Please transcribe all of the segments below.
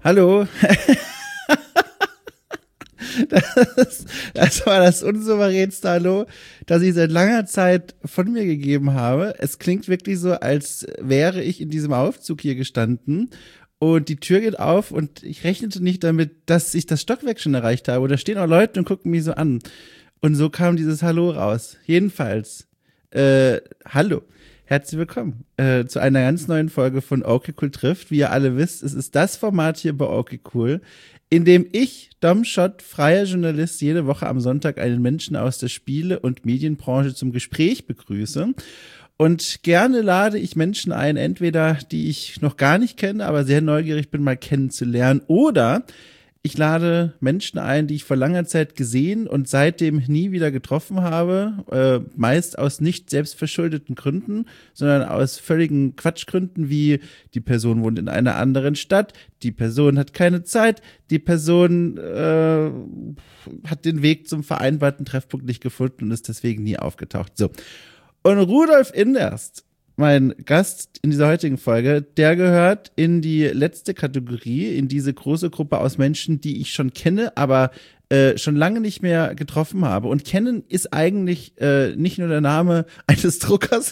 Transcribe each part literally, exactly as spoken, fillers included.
Hallo. Das, das war das unsouveränste Hallo, das ich seit langer Zeit von mir gegeben habe. Es klingt wirklich so, als wäre ich in diesem Aufzug hier gestanden und die Tür geht auf und ich rechnete nicht damit, dass ich das Stockwerk schon erreicht habe. Und da stehen auch Leute und gucken mich so an. Und so kam dieses Hallo raus. Jedenfalls, äh, hallo. Herzlich willkommen äh, zu einer ganz neuen Folge von Okay Cool trifft. Wie ihr alle wisst, es ist das Format hier bei Okay Cool, in dem ich, Dom Schott, freier Journalist, jede Woche am Sonntag einen Menschen aus der Spiele- und Medienbranche zum Gespräch begrüße. Und gerne lade ich Menschen ein, entweder die ich noch gar nicht kenne, aber sehr neugierig bin, mal kennenzulernen, oder ich lade Menschen ein, die ich vor langer Zeit gesehen und seitdem nie wieder getroffen habe, äh, meist aus nicht selbstverschuldeten Gründen, sondern aus völligen Quatschgründen, wie die Person wohnt in einer anderen Stadt, die Person hat keine Zeit, die Person äh, hat den Weg zum vereinbarten Treffpunkt nicht gefunden und ist deswegen nie aufgetaucht. So. Und Rudolf Inderst, mein Gast in dieser heutigen Folge, der gehört in die letzte Kategorie, in diese große Gruppe aus Menschen, die ich schon kenne, aber äh, schon lange nicht mehr getroffen habe. Und kennen ist eigentlich äh, nicht nur der Name eines Druckers.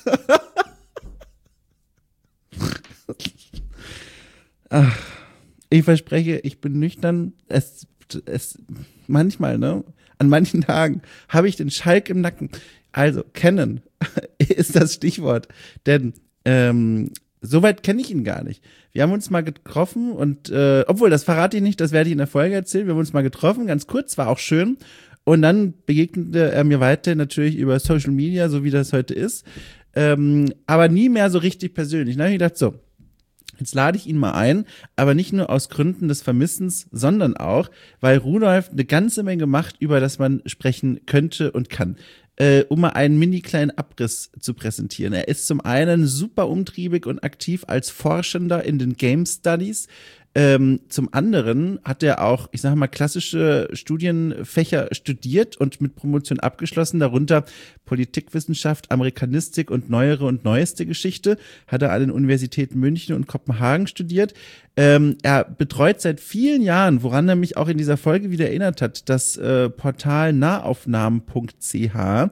Ach, ich verspreche, ich bin nüchtern. Es, es manchmal, ne, an manchen Tagen habe ich den Schalk im Nacken. Also, kennen ist das Stichwort, denn ähm, soweit kenne ich ihn gar nicht. Wir haben uns mal getroffen und, äh, obwohl, das verrate ich nicht, das werde ich in der Folge erzählen, wir haben uns mal getroffen, ganz kurz, war auch schön und dann begegnete er mir weiter natürlich über Social Media, so wie das heute ist, ähm, aber nie mehr so richtig persönlich. Dann habe ich gedacht, so, jetzt lade ich ihn mal ein, aber nicht nur aus Gründen des Vermissens, sondern auch, weil Rudolf eine ganze Menge macht, über das man sprechen könnte und kann. Äh, um mal einen mini kleinen Abriss zu präsentieren. Er ist zum einen super umtriebig und aktiv als Forschender in den Game Studies. Ähm, zum anderen hat er auch, ich sage mal, klassische Studienfächer studiert und mit Promotion abgeschlossen, darunter Politikwissenschaft, Amerikanistik und neuere und neueste Geschichte. Hat er an den Universitäten München und Kopenhagen studiert. Ähm, er betreut seit vielen Jahren, woran er mich auch in dieser Folge wieder erinnert hat, das äh, Portal nahaufnahmen punkt c h,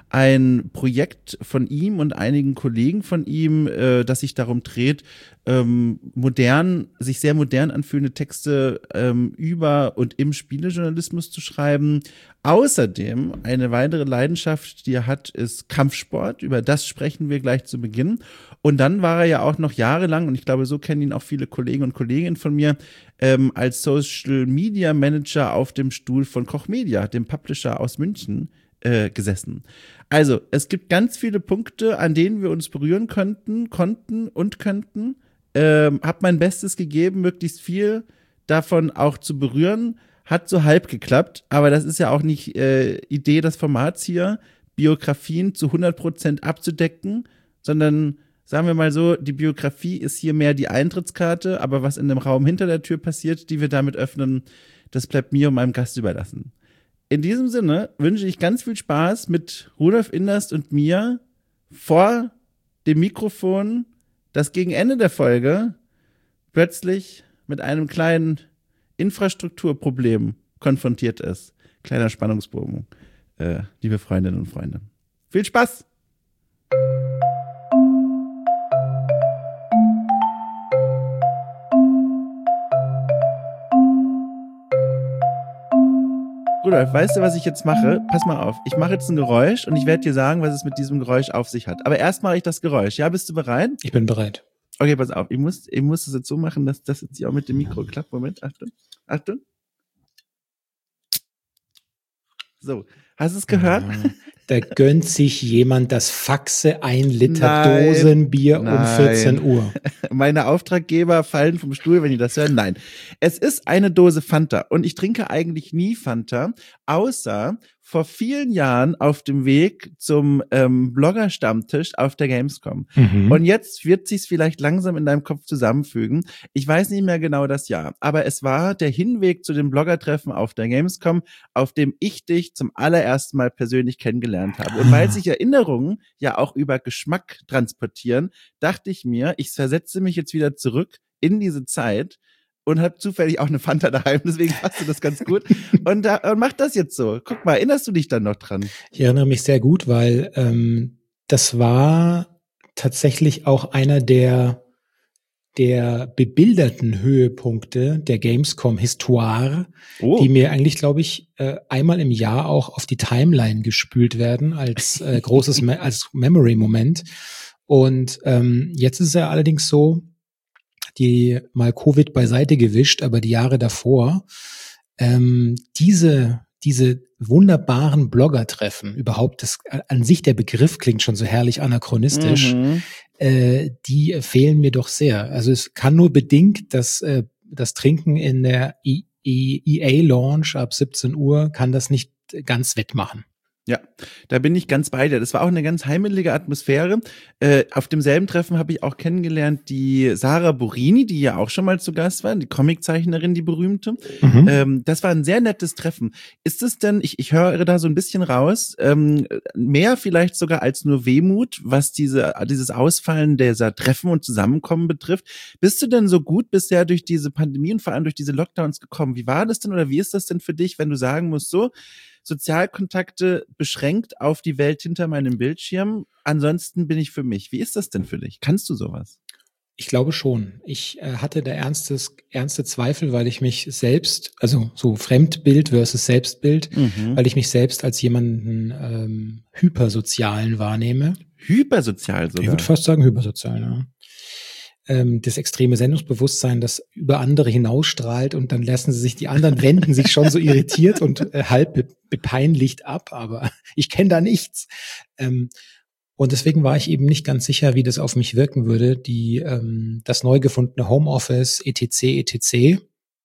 ein Projekt von ihm und einigen Kollegen von ihm, äh, das sich darum dreht, ähm, modern, sich sehr modern anfühlende Texte ähm, über und im Spielejournalismus zu schreiben. Außerdem eine weitere Leidenschaft, die er hat, ist Kampfsport. Über das sprechen wir gleich zu Beginn. Und dann war er ja auch noch jahrelang, und ich glaube, so kennen ihn auch viele Kollegen und Kolleginnen von mir, ähm, als Social Media Manager auf dem Stuhl von Koch Media, dem Publisher aus München, äh, gesessen. Also, es gibt ganz viele Punkte, an denen wir uns berühren könnten, konnten und könnten. Ähm, hab mein Bestes gegeben, möglichst viel davon auch zu berühren. Hat so halb geklappt, aber das ist ja auch nicht äh, Idee des Formats hier, Biografien zu hundert Prozent abzudecken, sondern sagen wir mal so, die Biografie ist hier mehr die Eintrittskarte, aber was in dem Raum hinter der Tür passiert, die wir damit öffnen, das bleibt mir und meinem Gast überlassen. In diesem Sinne wünsche ich ganz viel Spaß mit Rudolf Inderst und mir vor dem Mikrofon, das gegen Ende der Folge plötzlich mit einem kleinen Infrastrukturproblem konfrontiert ist. Kleiner Spannungsbogen, äh, liebe Freundinnen und Freunde. Viel Spaß! Rudolf, weißt du, was ich jetzt mache? Pass mal auf, ich mache jetzt ein Geräusch und ich werde dir sagen, was es mit diesem Geräusch auf sich hat. Aber erst mache ich das Geräusch. Ja, bist du bereit? Ich bin bereit. Okay, pass auf, ich muss, ich muss das jetzt so machen, dass das jetzt hier auch mit dem Mikro klappt. Moment, Achtung, Achtung. So, hast du es gehört? Ja, da gönnt sich jemand das Faxe ein Liter Nein, Dosenbier nein. um vierzehn Uhr. Meine Auftraggeber fallen vom Stuhl, wenn die das hören. Nein, es ist eine Dose Fanta und ich trinke eigentlich nie Fanta, außer vor vielen Jahren auf dem Weg zum ähm, Blogger-Stammtisch auf der Gamescom. Mhm. Und jetzt wird sich's vielleicht langsam in deinem Kopf zusammenfügen. Ich weiß nicht mehr genau das Jahr, aber es war der Hinweg zu dem Blogger-Treffen auf der Gamescom, auf dem ich dich zum allerersten Mal persönlich kennengelernt habe. Und weil sich Erinnerungen ja auch über Geschmack transportieren, dachte ich mir, ich versetze mich jetzt wieder zurück in diese Zeit, und habe zufällig auch eine Fanta daheim, deswegen passt das ganz gut. Und da und mach das jetzt so. Guck mal, erinnerst du dich dann noch dran? Ich erinnere mich sehr gut, weil ähm, das war tatsächlich auch einer der der bebilderten Höhepunkte der Gamescom-Histoire, Oh. die mir eigentlich, glaube ich, äh, einmal im Jahr auch auf die Timeline gespült werden als äh, großes Me- als Memory-Moment. Und ähm, jetzt ist es ja allerdings so, die mal Covid beiseite gewischt, aber die Jahre davor, ähm, diese diese wunderbaren Blogger-Treffen, überhaupt das an sich der Begriff klingt schon so herrlich anachronistisch, Mhm. äh, die fehlen mir doch sehr. Also es kann nur bedingt das äh, das Trinken in der E A-Launch ab siebzehn Uhr kann das nicht ganz wettmachen. Ja, da bin ich ganz bei dir. Das war auch eine ganz heimelige Atmosphäre. Äh, auf demselben Treffen habe ich auch kennengelernt die Sarah Burini, die ja auch schon mal zu Gast war, die Comiczeichnerin, die berühmte. Mhm. Ähm, das war ein sehr nettes Treffen. Ist es denn, ich, ich höre da so ein bisschen raus, ähm, mehr vielleicht sogar als nur Wehmut, was diese dieses Ausfallen dieser Treffen und Zusammenkommen betrifft? Bist du denn so gut bisher durch diese Pandemie und vor allem durch diese Lockdowns gekommen? Wie war das denn oder wie ist das denn für dich, wenn du sagen musst, so, Sozialkontakte beschränkt auf die Welt hinter meinem Bildschirm. Ansonsten bin ich für mich. Wie ist das denn für dich? Kannst du sowas? Ich glaube schon. Ich äh, hatte da ernstes, ernste Zweifel, weil ich mich selbst, also so Fremdbild versus Selbstbild, Mhm. weil ich mich selbst als jemanden ähm, hypersozialen wahrnehme. Hypersozial sogar. Ich würde fast sagen hypersozial, ja. Ähm, das extreme Sendungsbewusstsein, das über andere hinausstrahlt und dann lassen sie sich, die anderen wenden sich schon so irritiert und äh, halb be- bepeinlicht ab, aber ich kenne da nichts. Ähm, und deswegen war ich eben nicht ganz sicher, wie das auf mich wirken würde, die ähm, das neu gefundene Homeoffice, et cetera, et cetera.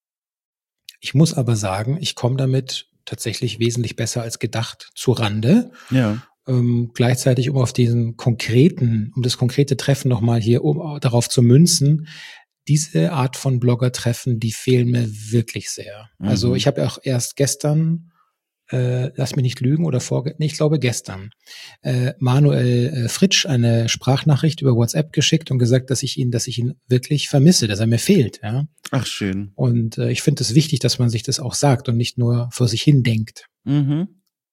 Ich muss aber sagen, ich komme damit tatsächlich wesentlich besser als gedacht zu Rande. Ja. Ähm, gleichzeitig, um auf diesen konkreten, um das konkrete Treffen nochmal hier um, darauf zu münzen, diese Art von Blogger-Treffen, die fehlen mir wirklich sehr. Mhm. Also ich habe auch erst gestern, äh, lass mich nicht lügen, oder vor, nee, ich glaube gestern, äh, Manuel äh, Fritsch eine Sprachnachricht über WhatsApp geschickt und gesagt, dass ich ihn, dass ich ihn wirklich vermisse, dass er mir fehlt. Ja. Ach, schön. Und äh, ich finde es wichtig, dass man sich das auch sagt und nicht nur vor sich hin denkt. Mhm.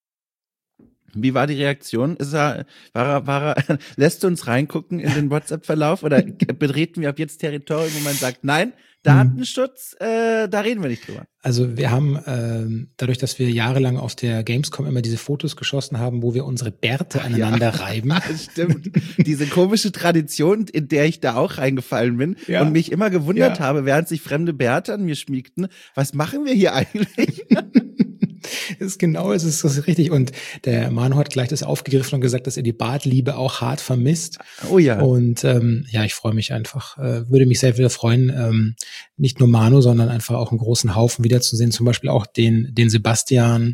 Wie war die Reaktion? Ist er, war er, war er, lässt du uns reingucken in den WhatsApp-Verlauf oder betreten wir ab jetzt Territorium, wo man sagt, nein, Datenschutz, äh, da reden wir nicht drüber. Also wir haben, ähm, dadurch, dass wir jahrelang auf der Gamescom immer diese Fotos geschossen haben, wo wir unsere Bärte aneinander Ja. reiben. Stimmt. Diese komische Tradition, in der ich da auch reingefallen bin Ja. und mich immer gewundert Ja. habe, während sich fremde Bärte an mir schmiegten, was machen wir hier eigentlich? Das ist genau, es ist, das ist richtig. Und der Manu hat gleich das aufgegriffen und gesagt, dass er die Bartliebe auch hart vermisst. Oh ja. Und ähm, ja, ich freue mich einfach, äh, würde mich sehr wieder freuen, ähm, nicht nur Manu, sondern einfach auch einen großen Haufen wiederzusehen, zum Beispiel auch den, den Sebastian.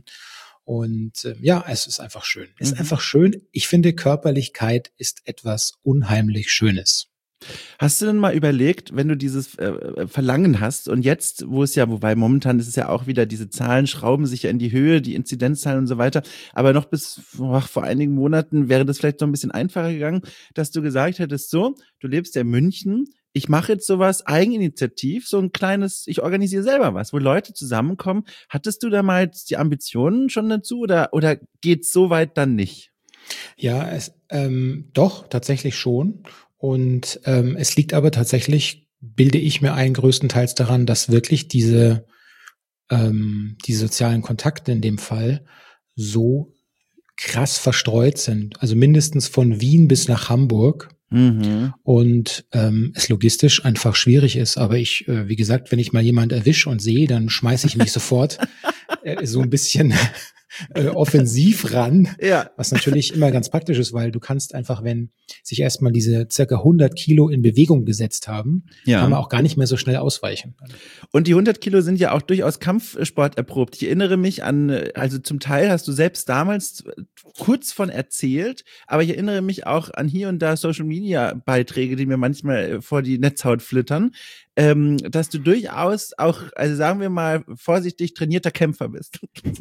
Und äh, ja, es ist einfach schön. Es ist Mhm. einfach schön. Ich finde, Körperlichkeit ist etwas unheimlich Schönes. Hast du denn mal überlegt, wenn du dieses äh, Verlangen hast und jetzt, wo es ja, wobei momentan ist es ja auch wieder, diese Zahlen schrauben sich ja in die Höhe, die Inzidenzzahlen und so weiter, aber noch bis ach, vor einigen Monaten wäre das vielleicht noch ein bisschen einfacher gegangen, dass du gesagt hättest, so, du lebst ja in München, ich mache jetzt sowas eigeninitiativ, so ein kleines, ich organisiere selber was, wo Leute zusammenkommen. Hattest du da mal jetzt die Ambitionen schon dazu oder, oder geht's so weit dann nicht? Ja, es, ähm, doch, tatsächlich schon. Und ähm, es liegt aber tatsächlich, bilde ich mir ein, größtenteils daran, dass wirklich diese, ähm, die sozialen Kontakte in dem Fall so krass verstreut sind. Also mindestens von Wien bis nach Hamburg. Mhm. Und ähm, es logistisch einfach schwierig ist. Aber ich, äh, wie gesagt, wenn ich mal jemand erwische und sehe, dann schmeiße ich mich sofort äh, so ein bisschen äh, offensiv ran, Ja. was natürlich immer ganz praktisch ist, weil du kannst einfach, wenn sich erstmal diese circa hundert Kilo in Bewegung gesetzt haben, Ja. kann man auch gar nicht mehr so schnell ausweichen. Und die hundert Kilo sind ja auch durchaus Kampfsport erprobt. Ich erinnere mich an, also zum Teil hast du selbst damals kurz von erzählt, aber ich erinnere mich auch an hier und da Social Media Beiträge, die mir manchmal vor die Netzhaut flittern. ähm, dass du durchaus auch, also sagen wir mal vorsichtig, trainierter Kämpfer bist.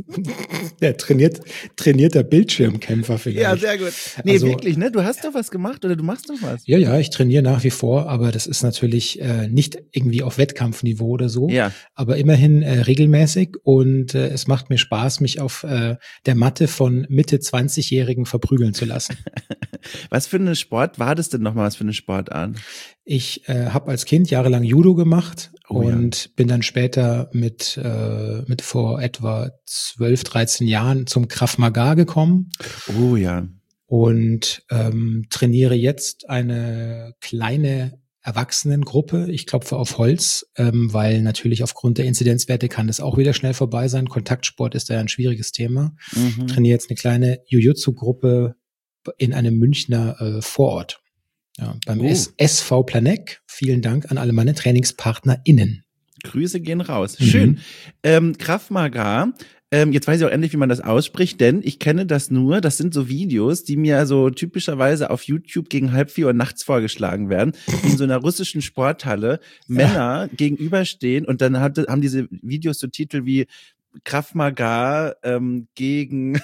Der trainiert, trainierter Bildschirmkämpfer vielleicht. Ja, sehr gut. Nee, also, wirklich, ne? Du hast doch was gemacht oder du machst doch was. Ja, ja, ich trainiere nach wie vor, aber das ist natürlich äh, nicht irgendwie auf Wettkampfniveau oder so, ja. aber immerhin äh, regelmäßig und äh, es macht mir Spaß, mich auf äh, der Matte von Mitte zwanzigjährigen verprügeln zu lassen. Was für eine Sport war das denn nochmal, was für eine Sportart? Ich äh, habe als Kind jahrelang Judo gemacht Oh, und ja. bin dann später mit äh, mit vor etwa zwölf, dreizehn Jahren zum Krav Maga gekommen. Oh ja. Und ähm, trainiere jetzt eine kleine Erwachsenengruppe. Ich klopfe auf Holz, ähm, weil natürlich aufgrund der Inzidenzwerte kann das auch wieder schnell vorbei sein. Kontaktsport ist da ja ein schwieriges Thema. Mhm. Trainiere jetzt eine kleine Jiu-Jitsu-Gruppe in einem Münchner äh, Vorort. Ja, beim Oh. S- SV Planeck. Vielen Dank an alle meine TrainingspartnerInnen. Grüße gehen raus. Mhm. Schön. Ähm, Krav Maga. Ähm, jetzt weiß ich auch endlich, wie man das ausspricht, denn ich kenne das nur, das sind so Videos, die mir so typischerweise auf YouTube gegen halb vier Uhr nachts vorgeschlagen werden, wie in so einer russischen Sporthalle Männer gegenüberstehen und dann hat, haben diese Videos so Titel wie Krav Maga ähm, gegen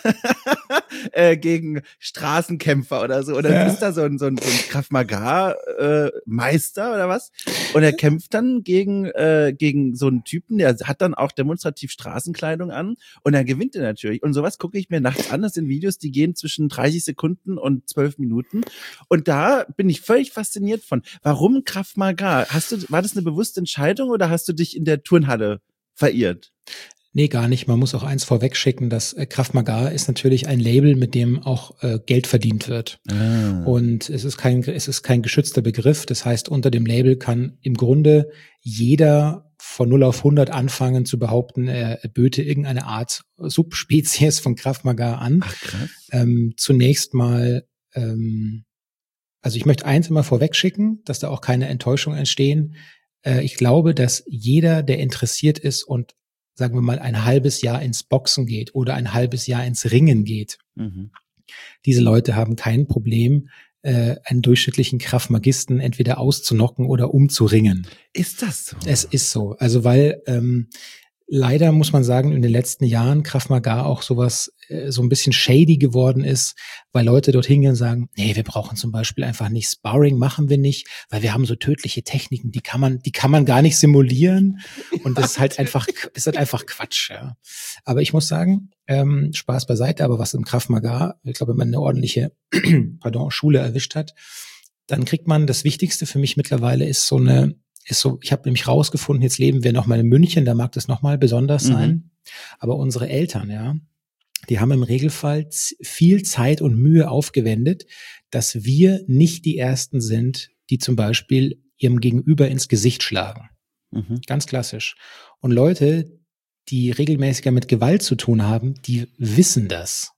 äh, gegen Straßenkämpfer oder so. Oder Ja. ist da so ein, so ein, so ein Krav Maga äh, Meister oder was? Und er kämpft dann gegen äh, gegen so einen Typen, der hat dann auch demonstrativ Straßenkleidung an und er gewinnt er natürlich. Und sowas gucke ich mir nachts an. Das sind Videos, die gehen zwischen dreißig Sekunden und zwölf Minuten. Und da bin ich völlig fasziniert von. Warum Krav Maga? Hast du, war das eine bewusste Entscheidung oder hast du dich in der Turnhalle verirrt? Nee, gar nicht. Man muss auch eins vorwegschicken, dass äh, Krav Maga ist natürlich ein Label, mit dem auch äh, Geld verdient wird. Ah. Und es ist kein, es ist kein geschützter Begriff. Das heißt, unter dem Label kann im Grunde jeder von null auf hundert anfangen zu behaupten, er böte irgendeine Art Subspezies von Krav Maga an. Ach, krass. Ähm, zunächst mal, ähm, also ich möchte eins immer vorwegschicken, dass da auch keine Enttäuschungen entstehen. Äh, ich glaube, dass jeder, der interessiert ist und sagen wir mal, ein halbes Jahr ins Boxen geht oder ein halbes Jahr ins Ringen geht. Mhm. Diese Leute haben kein Problem, äh, einen durchschnittlichen Krav-Magisten entweder auszunocken oder umzuringen. Ist das so? Es ist so. Also weil ähm, leider muss man sagen, in den letzten Jahren Krav Maga auch sowas äh, so ein bisschen shady geworden ist, weil Leute dort hingehen und sagen, nee, wir brauchen zum Beispiel einfach nicht Sparring, machen wir nicht, weil wir haben so tödliche Techniken, die kann man, die kann man gar nicht simulieren. Und das ist halt einfach, ist halt einfach Quatsch. Ja. Aber ich muss sagen, ähm, Spaß beiseite, aber was im Krav Maga, ich glaube, wenn man eine ordentliche, pardon, Schule erwischt hat, dann kriegt man, das Wichtigste für mich mittlerweile ist so eine ist so, ich habe nämlich rausgefunden, jetzt leben wir nochmal in München, da mag das nochmal besonders sein. Mhm. Aber unsere Eltern, ja, die haben im Regelfall viel Zeit und Mühe aufgewendet, dass wir nicht die Ersten sind, die zum Beispiel ihrem Gegenüber ins Gesicht schlagen. Mhm. Ganz klassisch. Und Leute, die regelmäßiger mit Gewalt zu tun haben, die wissen das.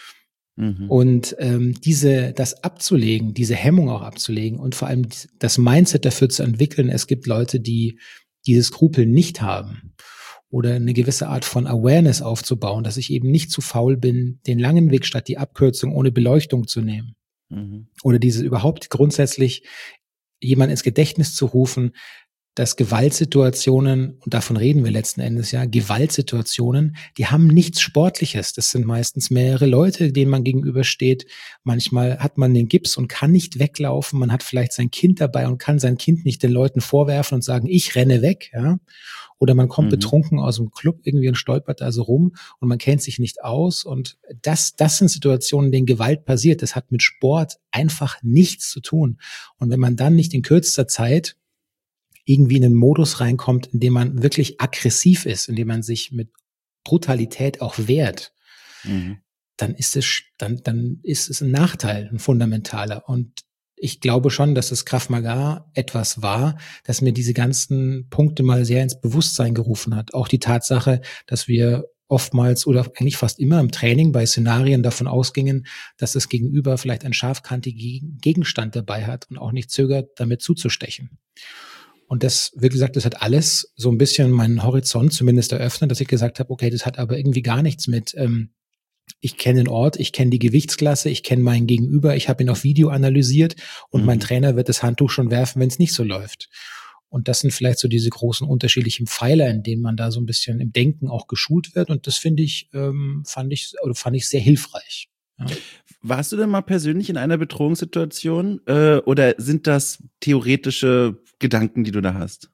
Mhm. Und ähm, diese, das abzulegen, diese Hemmung auch abzulegen und vor allem das Mindset dafür zu entwickeln, es gibt Leute, die diese Skrupel nicht haben oder eine gewisse Art von Awareness aufzubauen, dass ich eben nicht zu faul bin, den langen Weg statt die Abkürzung ohne Beleuchtung zu nehmen. Mhm. Oder diese überhaupt grundsätzlich jemand ins Gedächtnis zu rufen, dass Gewaltsituationen, und davon reden wir letzten Endes ja, Gewaltsituationen, die haben nichts Sportliches. Das sind meistens mehrere Leute, denen man gegenübersteht. Manchmal hat man den Gips und kann nicht weglaufen. Man hat vielleicht sein Kind dabei und kann sein Kind nicht den Leuten vorwerfen und sagen, ich renne weg. Ja? Oder man kommt mhm. betrunken aus dem Club irgendwie und stolpert da so rum und man kennt sich nicht aus. Und das, das sind Situationen, in denen Gewalt passiert. Das hat mit Sport einfach nichts zu tun. Und wenn man dann nicht in kürzester Zeit irgendwie in einen Modus reinkommt, in dem man wirklich aggressiv ist, in dem man sich mit Brutalität auch wehrt, mhm. dann ist es, dann, dann ist es ein Nachteil, ein fundamentaler. Und ich glaube schon, dass das Krav Maga etwas war, das mir diese ganzen Punkte mal sehr ins Bewusstsein gerufen hat. Auch die Tatsache, dass wir oftmals oder eigentlich fast immer im Training bei Szenarien davon ausgingen, dass das Gegenüber vielleicht einen scharfkantigen Gegenstand dabei hat und auch nicht zögert, damit zuzustechen. Und das, wie gesagt, das hat alles so ein bisschen meinen Horizont zumindest eröffnet, dass ich gesagt habe, okay, das hat aber irgendwie gar nichts mit, ähm, ich kenne den Ort, ich kenne die Gewichtsklasse, ich kenne meinen Gegenüber, ich habe ihn auf Video analysiert und mhm. mein Trainer wird das Handtuch schon werfen, wenn es nicht so läuft. Und das sind vielleicht so diese großen unterschiedlichen Pfeiler, in denen man da so ein bisschen im Denken auch geschult wird. Und das finde ich, ähm, fand ich, oder fand ich sehr hilfreich. Ja. Warst du denn mal persönlich in einer Bedrohungssituation äh, oder sind das theoretische Gedanken, die du da hast?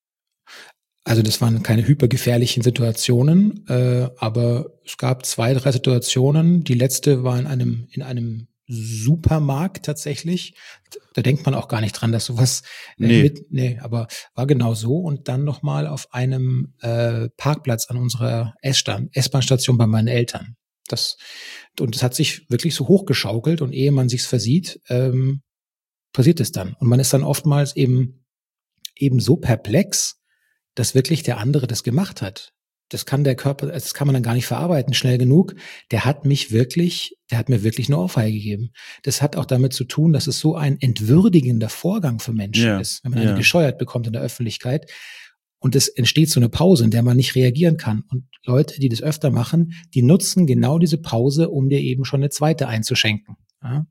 Also das waren keine hypergefährlichen Situationen, äh, aber es gab zwei, drei Situationen. Die letzte war in einem in einem Supermarkt tatsächlich. Da denkt man auch gar nicht dran, dass sowas äh, Nee. mit, nee, aber war genau so. Und dann nochmal auf einem äh, Parkplatz an unserer S-Stand, S-Bahn-Station bei meinen Eltern. Das und es hat sich wirklich so hochgeschaukelt und ehe man sich's versieht, ähm, passiert es dann. Und man ist dann oftmals eben eben so perplex, dass wirklich der andere das gemacht hat. Das kann der Körper, das kann man dann gar nicht verarbeiten schnell genug. Der hat mich wirklich, der hat mir wirklich eine Ohrfeige gegeben. Das hat auch damit zu tun, dass es so ein entwürdigender Vorgang für Menschen Ja, ist, wenn man ja. eine gescheuert bekommt in der Öffentlichkeit. Und es entsteht so eine Pause, in der man nicht reagieren kann. Und Leute, die das öfter machen, die nutzen genau diese Pause, um dir eben schon eine zweite einzuschenken. Ja?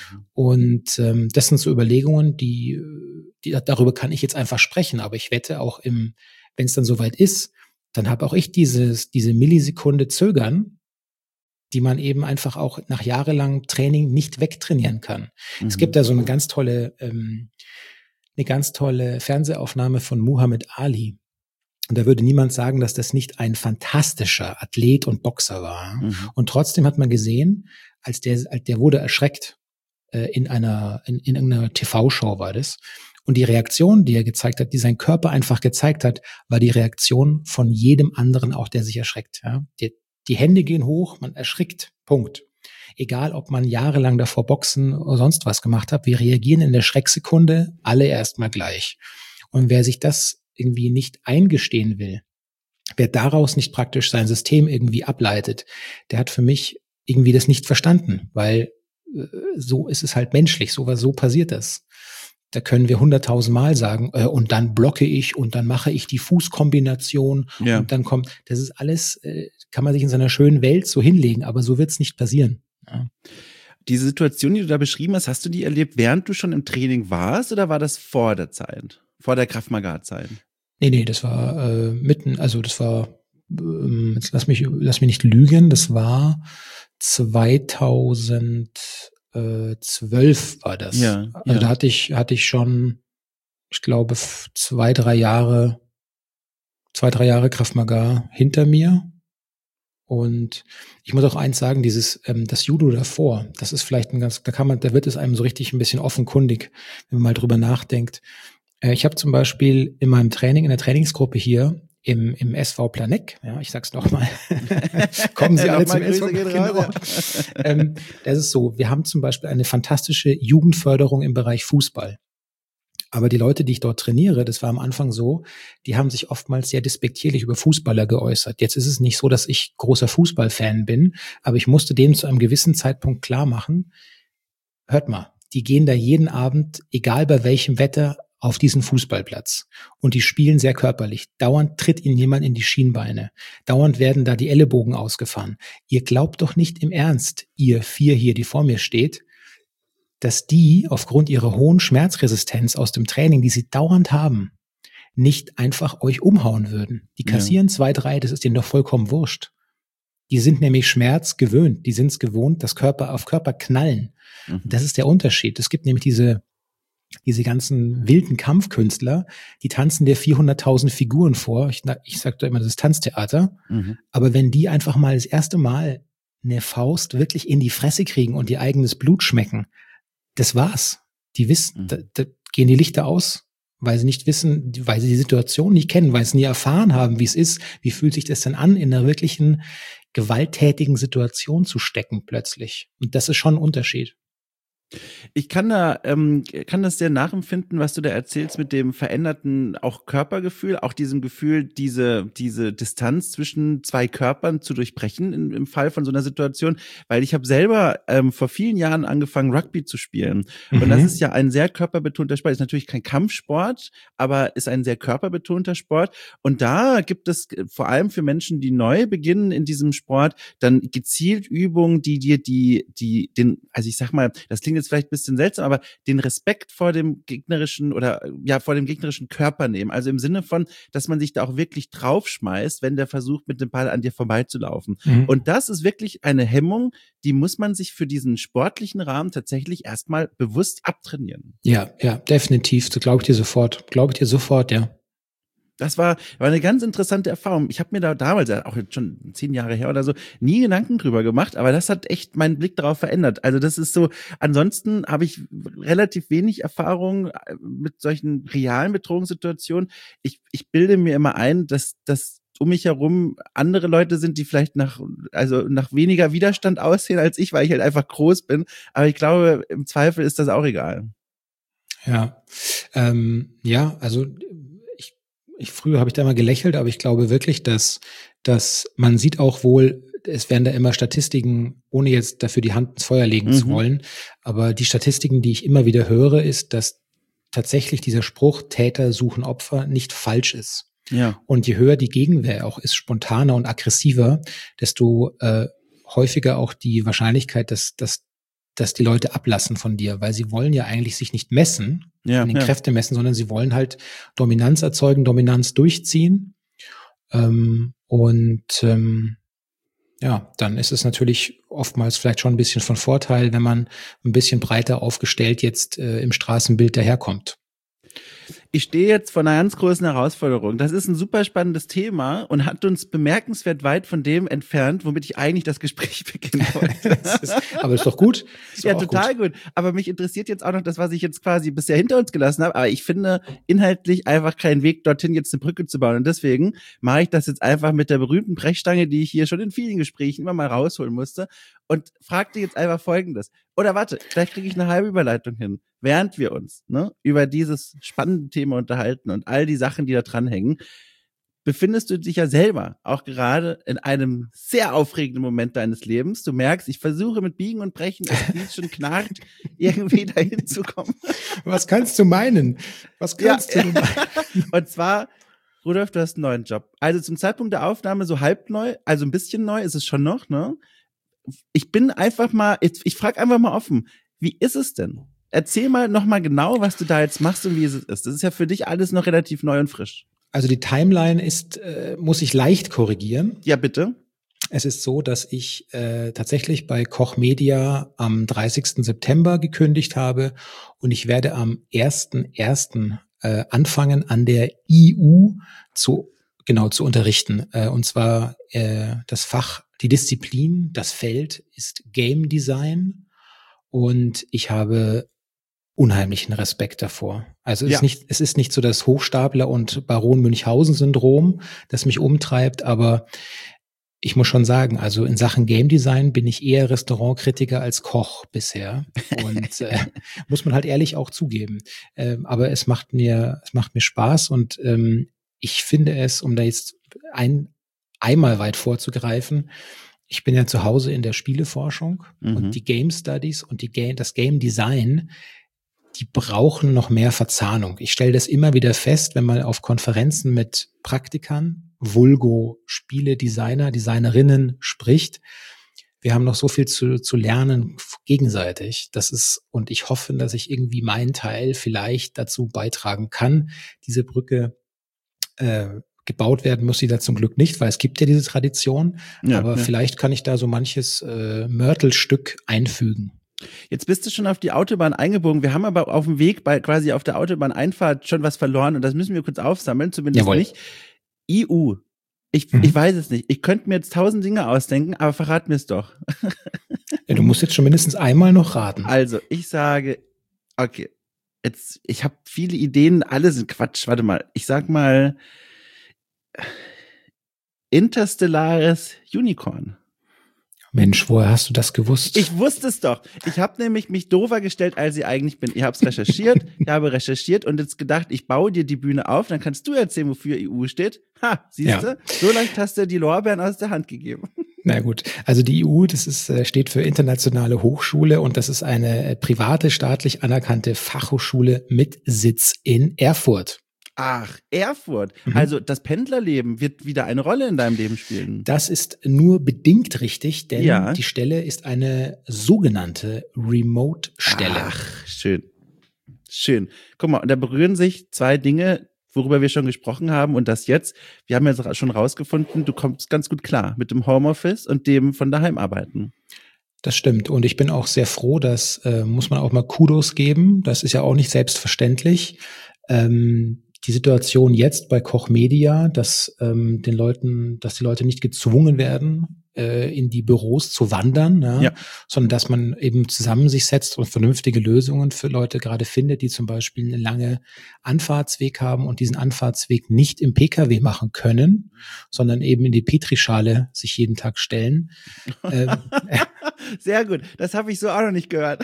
Und ähm, das sind so Überlegungen, die, die darüber kann ich jetzt einfach sprechen, aber ich wette auch im, wenn es dann soweit ist, dann habe auch ich dieses, diese Millisekunde Zögern, die man eben einfach auch nach jahrelangem Training nicht wegtrainieren kann. Mhm. Es gibt da so eine ganz tolle, ähm, eine ganz tolle Fernsehaufnahme von Muhammad Ali. Und da würde niemand sagen, dass das nicht ein fantastischer Athlet und Boxer war. Mhm. Und trotzdem hat man gesehen, als der, als der wurde erschreckt äh, in einer, in, in irgendeiner T V-Show war das. Und die Reaktion, die er gezeigt hat, die sein Körper einfach gezeigt hat, war die Reaktion von jedem anderen, auch der sich erschreckt. Ja? Die, die Hände gehen hoch, man erschrickt. Punkt. Egal, ob man jahrelang davor Boxen oder sonst was gemacht hat, wir reagieren in der Schrecksekunde alle erstmal gleich. Und wer sich das irgendwie nicht eingestehen will, wer daraus nicht praktisch sein System irgendwie ableitet, der hat für mich irgendwie das nicht verstanden, weil äh, so ist es halt menschlich, so was so passiert das. Da können wir hunderttausend Mal sagen, äh, und dann blocke ich und dann mache ich die Fußkombination ja. Und dann kommt, das ist alles, äh, kann man sich in seiner schönen Welt so hinlegen, aber so wird's nicht passieren. Ja. Diese Situation, die du da beschrieben hast, hast du die erlebt, während du schon im Training warst oder war das vor der Zeit, vor der Krav Maga-Zeit? Nee, nee, das war äh, mitten, also das war, ähm, jetzt lass mich, lass mich nicht lügen, das war zweitausendzwölf war das. Ja, also ja. da hatte ich, hatte ich schon, ich glaube, zwei, drei Jahre, zwei, drei Jahre Krav Maga hinter mir. Und ich muss auch eins sagen, dieses, ähm, das Judo davor, das ist vielleicht ein ganz, da kann man, da wird es einem so richtig ein bisschen offenkundig, wenn man mal drüber nachdenkt. Äh, ich habe zum Beispiel in meinem Training, in der Trainingsgruppe hier, im, im S V Planegg, ja, ich sag's nochmal, kommen Sie alle zum S V Planegg, genau. ähm, das ist so, wir haben zum Beispiel eine fantastische Jugendförderung im Bereich Fußball. Aber die Leute, die ich dort trainiere, das war am Anfang so, die haben sich oftmals sehr despektierlich über Fußballer geäußert. Jetzt ist es nicht so, dass ich großer Fußballfan bin, aber ich musste denen zu einem gewissen Zeitpunkt klar machen, hört mal, die gehen da jeden Abend, egal bei welchem Wetter, auf diesen Fußballplatz. Und die spielen sehr körperlich. Dauernd tritt ihnen jemand in die Schienbeine. Dauernd werden da die Ellenbogen ausgefahren. Ihr glaubt doch nicht im Ernst, ihr vier hier, die vor mir steht, dass die aufgrund ihrer hohen Schmerzresistenz aus dem Training, die sie dauernd haben, nicht einfach euch umhauen würden. Die kassieren ja. zwei, drei, das ist denen doch vollkommen wurscht. Die sind nämlich Schmerz gewöhnt. Die sind es gewohnt, dass Körper auf Körper knallen. Mhm. Das ist der Unterschied. Es gibt nämlich diese diese ganzen wilden Kampfkünstler, die tanzen dir vierhunderttausend Figuren vor. Ich, ich sage da immer, das ist Tanztheater. Mhm. Aber wenn die einfach mal das erste Mal eine Faust wirklich in die Fresse kriegen und ihr eigenes Blut schmecken, das war's. Die wissen, mhm. da, da gehen die Lichter aus, weil sie nicht wissen, weil sie die Situation nicht kennen, weil sie nie erfahren haben, wie es ist. Wie fühlt sich das denn an, in einer wirklichen gewalttätigen Situation zu stecken plötzlich? Und das ist schon ein Unterschied. Ich kann da, ähm, kann das sehr nachempfinden, was du da erzählst mit dem veränderten auch Körpergefühl, auch diesem Gefühl, diese, diese Distanz zwischen zwei Körpern zu durchbrechen in, im Fall von so einer Situation, weil ich habe selber ähm, vor vielen Jahren angefangen, Rugby zu spielen. Mhm. Und das ist ja ein sehr körperbetonter Sport. Ist natürlich kein Kampfsport, aber ist ein sehr körperbetonter Sport. Und da gibt es vor allem für Menschen, die neu beginnen in diesem Sport, dann gezielt Übungen, die dir die, die, den, also ich sag mal, das klingt jetzt vielleicht ein bisschen seltsam, aber den Respekt vor dem gegnerischen oder ja vor dem gegnerischen Körper nehmen. Also im Sinne von, dass man sich da auch wirklich draufschmeißt, wenn der versucht, mit dem Ball an dir vorbeizulaufen. Mhm. Und das ist wirklich eine Hemmung, die muss man sich für diesen sportlichen Rahmen tatsächlich erstmal bewusst abtrainieren. Ja, ja, definitiv. So glaube ich dir sofort. Glaube ich dir sofort, ja. Das war, war eine ganz interessante Erfahrung. Ich habe mir da damals, auch jetzt schon zehn Jahre her oder so, nie Gedanken drüber gemacht, aber das hat echt meinen Blick darauf verändert. Also das ist so, ansonsten habe ich relativ wenig Erfahrung mit solchen realen Bedrohungssituationen. Ich, ich bilde mir immer ein, dass, dass um mich herum andere Leute sind, die vielleicht nach, also nach weniger Widerstand aussehen als ich, weil ich halt einfach groß bin. Aber ich glaube, im Zweifel ist das auch egal. Ja, ähm, ja, also Ich, früher habe ich da immer gelächelt, aber ich glaube wirklich, dass, dass man sieht auch wohl, es werden da immer Statistiken, ohne jetzt dafür die Hand ins Feuer legen mhm. zu wollen, aber die Statistiken, die ich immer wieder höre, ist, dass tatsächlich dieser Spruch, Täter suchen Opfer, nicht falsch ist. Ja. Und je höher die Gegenwehr auch ist, spontaner und aggressiver, desto äh, häufiger auch die Wahrscheinlichkeit, dass, dass dass die Leute ablassen von dir, weil sie wollen ja eigentlich sich nicht messen, ja, an den ja. Kräften messen, sondern sie wollen halt Dominanz erzeugen, Dominanz durchziehen. Ähm, und ähm, ja, dann ist es natürlich oftmals vielleicht schon ein bisschen von Vorteil, wenn man ein bisschen breiter aufgestellt jetzt äh, im Straßenbild daherkommt. Ich stehe jetzt vor einer ganz großen Herausforderung. Das ist ein super spannendes Thema und hat uns bemerkenswert weit von dem entfernt, womit ich eigentlich das Gespräch beginnen wollte. ist, aber ist doch gut. Ist ja, total gut. gut. Aber mich interessiert jetzt auch noch das, was ich jetzt quasi bisher hinter uns gelassen habe. Aber ich finde inhaltlich einfach keinen Weg dorthin, jetzt eine Brücke zu bauen. Und deswegen mache ich das jetzt einfach mit der berühmten Brechstange, die ich hier schon in vielen Gesprächen immer mal rausholen musste. Und fragte jetzt einfach Folgendes. Oder warte, vielleicht kriege ich eine halbe Überleitung hin. Während wir uns ne, über dieses spannende Thema unterhalten und all die Sachen, die da dranhängen, befindest du dich ja selber auch gerade in einem sehr aufregenden Moment deines Lebens. Du merkst, ich versuche mit Biegen und Brechen, es ist schon knarrt, irgendwie dahin zu kommen. Was kannst du meinen? Was kannst ja. du meinen? Und zwar, Rudolf, du hast einen neuen Job. Also zum Zeitpunkt der Aufnahme so halb neu, also ein bisschen neu ist es schon noch, ne? Ich bin einfach mal, ich, ich frage einfach mal offen, wie ist es denn? Erzähl mal nochmal genau, was du da jetzt machst und wie es ist. Das ist ja für dich alles noch relativ neu und frisch. Also die Timeline ist, äh, muss ich leicht korrigieren. Ja, bitte. Es ist so, dass ich äh, tatsächlich bei Koch Media am dreißigsten September gekündigt habe und ich werde am ersten ersten äh, anfangen, an der I U zu, genau, zu unterrichten. Äh, und zwar äh, das Fach, die Disziplin, das Feld ist Game Design und ich habe unheimlichen Respekt davor. Also es, ja. ist nicht, es ist nicht so das Hochstapler- und Baron-Münchhausen-Syndrom, das mich umtreibt, aber ich muss schon sagen, also in Sachen Game Design bin ich eher Restaurantkritiker als Koch bisher und äh, muss man halt ehrlich auch zugeben. Ähm, aber es macht mir, es macht mir Spaß und ähm, ich finde es, um da jetzt ein einmal weit vorzugreifen, ich bin ja zu Hause in der Spieleforschung mhm. und die Game Studies und die Game, das Game Design, die brauchen noch mehr Verzahnung. Ich stelle das immer wieder fest, wenn man auf Konferenzen mit Praktikern, vulgo Spieledesigner, Designerinnen spricht. Wir haben noch so viel zu, zu lernen gegenseitig. Das ist, und ich hoffe, dass ich irgendwie meinen Teil vielleicht dazu beitragen kann, diese Brücke äh, gebaut werden muss sie da zum Glück nicht, weil es gibt ja diese Tradition. Ja, aber ja. vielleicht kann ich da so manches äh, Mörtelstück einfügen. Jetzt bist du schon auf die Autobahn eingebogen. Wir haben aber auf dem Weg bei quasi auf der Autobahneinfahrt schon was verloren und das müssen wir kurz aufsammeln, zumindest Jawohl. nicht. I U. Ich, mhm. ich weiß es nicht. Ich könnte mir jetzt tausend Dinge ausdenken, aber verrat mir es doch. Ja, du musst jetzt schon mindestens einmal noch raten. Also, ich sage, okay, jetzt, ich habe viele Ideen, alle sind Quatsch. Warte mal, ich sag mal Interstellares Unicorn. Mensch, woher hast du das gewusst? Ich wusste es doch. Ich habe nämlich mich doofer gestellt, als ich eigentlich bin. Ich habe es recherchiert, ich habe recherchiert und jetzt gedacht, ich baue dir die Bühne auf, dann kannst du erzählen, wofür I U steht. Ha, siehst du? Ja. So leicht hast du die Lorbeeren aus der Hand gegeben. Na gut, also die I U, das ist, steht für Internationale Hochschule und das ist eine private, staatlich anerkannte Fachhochschule mit Sitz in Erfurt. Ach, Erfurt. Mhm. Also das Pendlerleben wird wieder eine Rolle in deinem Leben spielen. Das ist nur bedingt richtig, denn Ja. die Stelle ist eine sogenannte Remote-Stelle. Ach, schön. Schön. Guck mal, und da berühren sich zwei Dinge, worüber wir schon gesprochen haben und das jetzt. Wir haben jetzt schon rausgefunden, du kommst ganz gut klar mit dem Homeoffice und dem von daheim arbeiten. Das stimmt. Und ich bin auch sehr froh, das äh, muss man auch mal Kudos geben. Das ist ja auch nicht selbstverständlich. Ähm, die Situation jetzt bei Koch Media, dass ähm, den Leuten, dass die Leute nicht gezwungen werden, äh, in die Büros zu wandern, ja, Ja. sondern dass man eben zusammen sich setzt und vernünftige Lösungen für Leute gerade findet, die zum Beispiel einen langen Anfahrtsweg haben und diesen Anfahrtsweg nicht im P K W machen können, sondern eben in die Petrischale sich jeden Tag stellen. ähm, Sehr gut. Das habe ich so auch noch nicht gehört.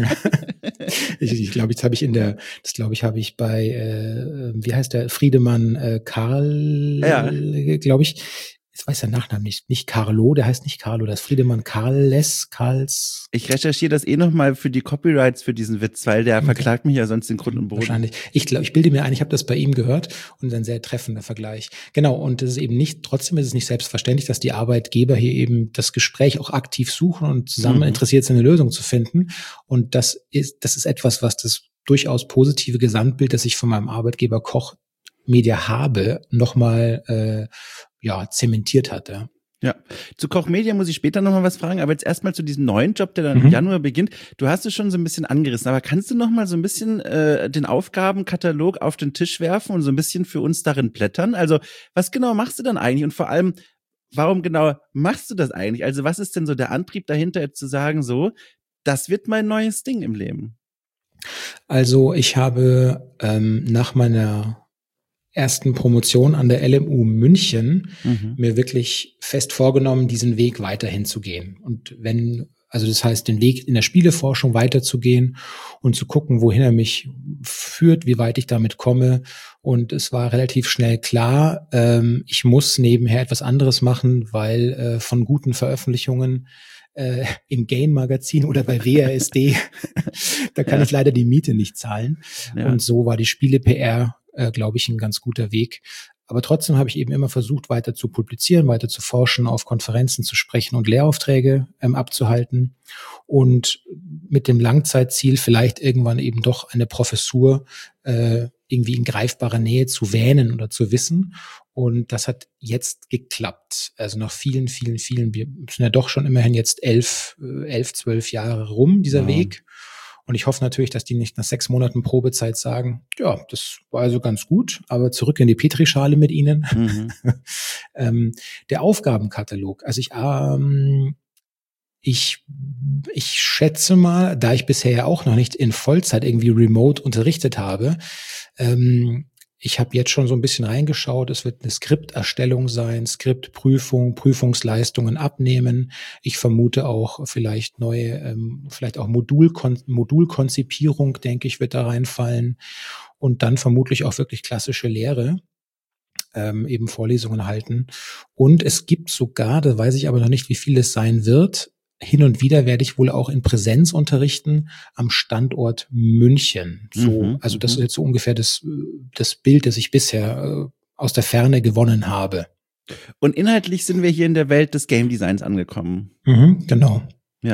ich ich glaube, jetzt habe ich in der, das glaube ich, habe ich bei, äh, wie heißt der, Friedemann äh, Karl, Ja. glaube ich, jetzt weiß der Nachnamen nicht, nicht Carlo, der heißt nicht Carlo, das ist Friedemann Karles, Karls. Ich recherchiere das eh nochmal für die Copyrights für diesen Witz, weil der Okay. verklagt mich ja sonst in Grund und Boden. Wahrscheinlich. Ich glaube, ich bilde mir ein, ich habe das bei ihm gehört und ein sehr treffender Vergleich. Genau, und es ist eben nicht, trotzdem ist es nicht selbstverständlich, dass die Arbeitgeber hier eben das Gespräch auch aktiv suchen und zusammen Mhm. interessiert sind, eine Lösung zu finden. Und das ist, das ist etwas, was das durchaus positive Gesamtbild, das ich von meinem Arbeitgeber Koch Media habe, nochmal äh, ja, zementiert hat. Ja. Ja, zu Koch Media muss ich später nochmal was fragen, aber jetzt erstmal zu diesem neuen Job, der dann Mhm. im Januar beginnt. Du hast es schon so ein bisschen angerissen, aber kannst du nochmal so ein bisschen äh, den Aufgabenkatalog auf den Tisch werfen und so ein bisschen für uns darin blättern? Also was genau machst du dann eigentlich und vor allem, warum genau machst du das eigentlich? Also was ist denn so der Antrieb dahinter, jetzt zu sagen, so, das wird mein neues Ding im Leben? Also ich habe ähm, nach meiner ersten Promotion an der L M U München Mhm. mir wirklich fest vorgenommen, diesen Weg weiterhin zu gehen. Und wenn, also das heißt, den Weg in der Spieleforschung weiterzugehen und zu gucken, wohin er mich führt, wie weit ich damit komme. Und es war relativ schnell klar, ähm, ich muss nebenher etwas anderes machen, weil äh, von guten Veröffentlichungen äh, im Gain-Magazin oder bei W A S D, da kann Ja. ich leider die Miete nicht zahlen. Ja. Und so war die Spiele-P R, äh, glaube ich, ein ganz guter Weg. Aber trotzdem habe ich eben immer versucht, weiter zu publizieren, weiter zu forschen, auf Konferenzen zu sprechen und Lehraufträge ähm, abzuhalten. Und mit dem Langzeitziel, vielleicht irgendwann eben doch eine Professur äh, irgendwie in greifbarer Nähe zu wähnen oder zu wissen. Und das hat jetzt geklappt. Also nach vielen, vielen, vielen, wir sind ja doch schon immerhin jetzt elf, äh, elf, zwölf Jahre rum, dieser Wow. Weg. Und ich hoffe natürlich, dass die nicht nach sechs Monaten Probezeit sagen, ja, das war also ganz gut, aber zurück in die Petrischale mit Ihnen. Mhm. ähm, der Aufgabenkatalog. Also ich, ähm, ich, ich schätze mal, da ich bisher ja auch noch nicht in Vollzeit irgendwie remote unterrichtet habe, ähm, ich habe jetzt schon so ein bisschen reingeschaut. Es wird eine Skripterstellung sein, Skriptprüfung, Prüfungsleistungen abnehmen. Ich vermute auch vielleicht neue, ähm, vielleicht auch Modulkon- Modulkonzipierung, denke ich, wird da reinfallen. Und dann vermutlich auch wirklich klassische Lehre, ähm, eben Vorlesungen halten. Und es gibt sogar, da weiß ich aber noch nicht, wie viel es sein wird, hin und wieder werde ich wohl auch in Präsenz unterrichten am Standort München. So, Mhm, also das mhm. ist jetzt so ungefähr das, das Bild, das ich bisher äh, aus der Ferne gewonnen habe. Und inhaltlich sind wir hier in der Welt des Game Designs angekommen. Mhm, genau. Ja.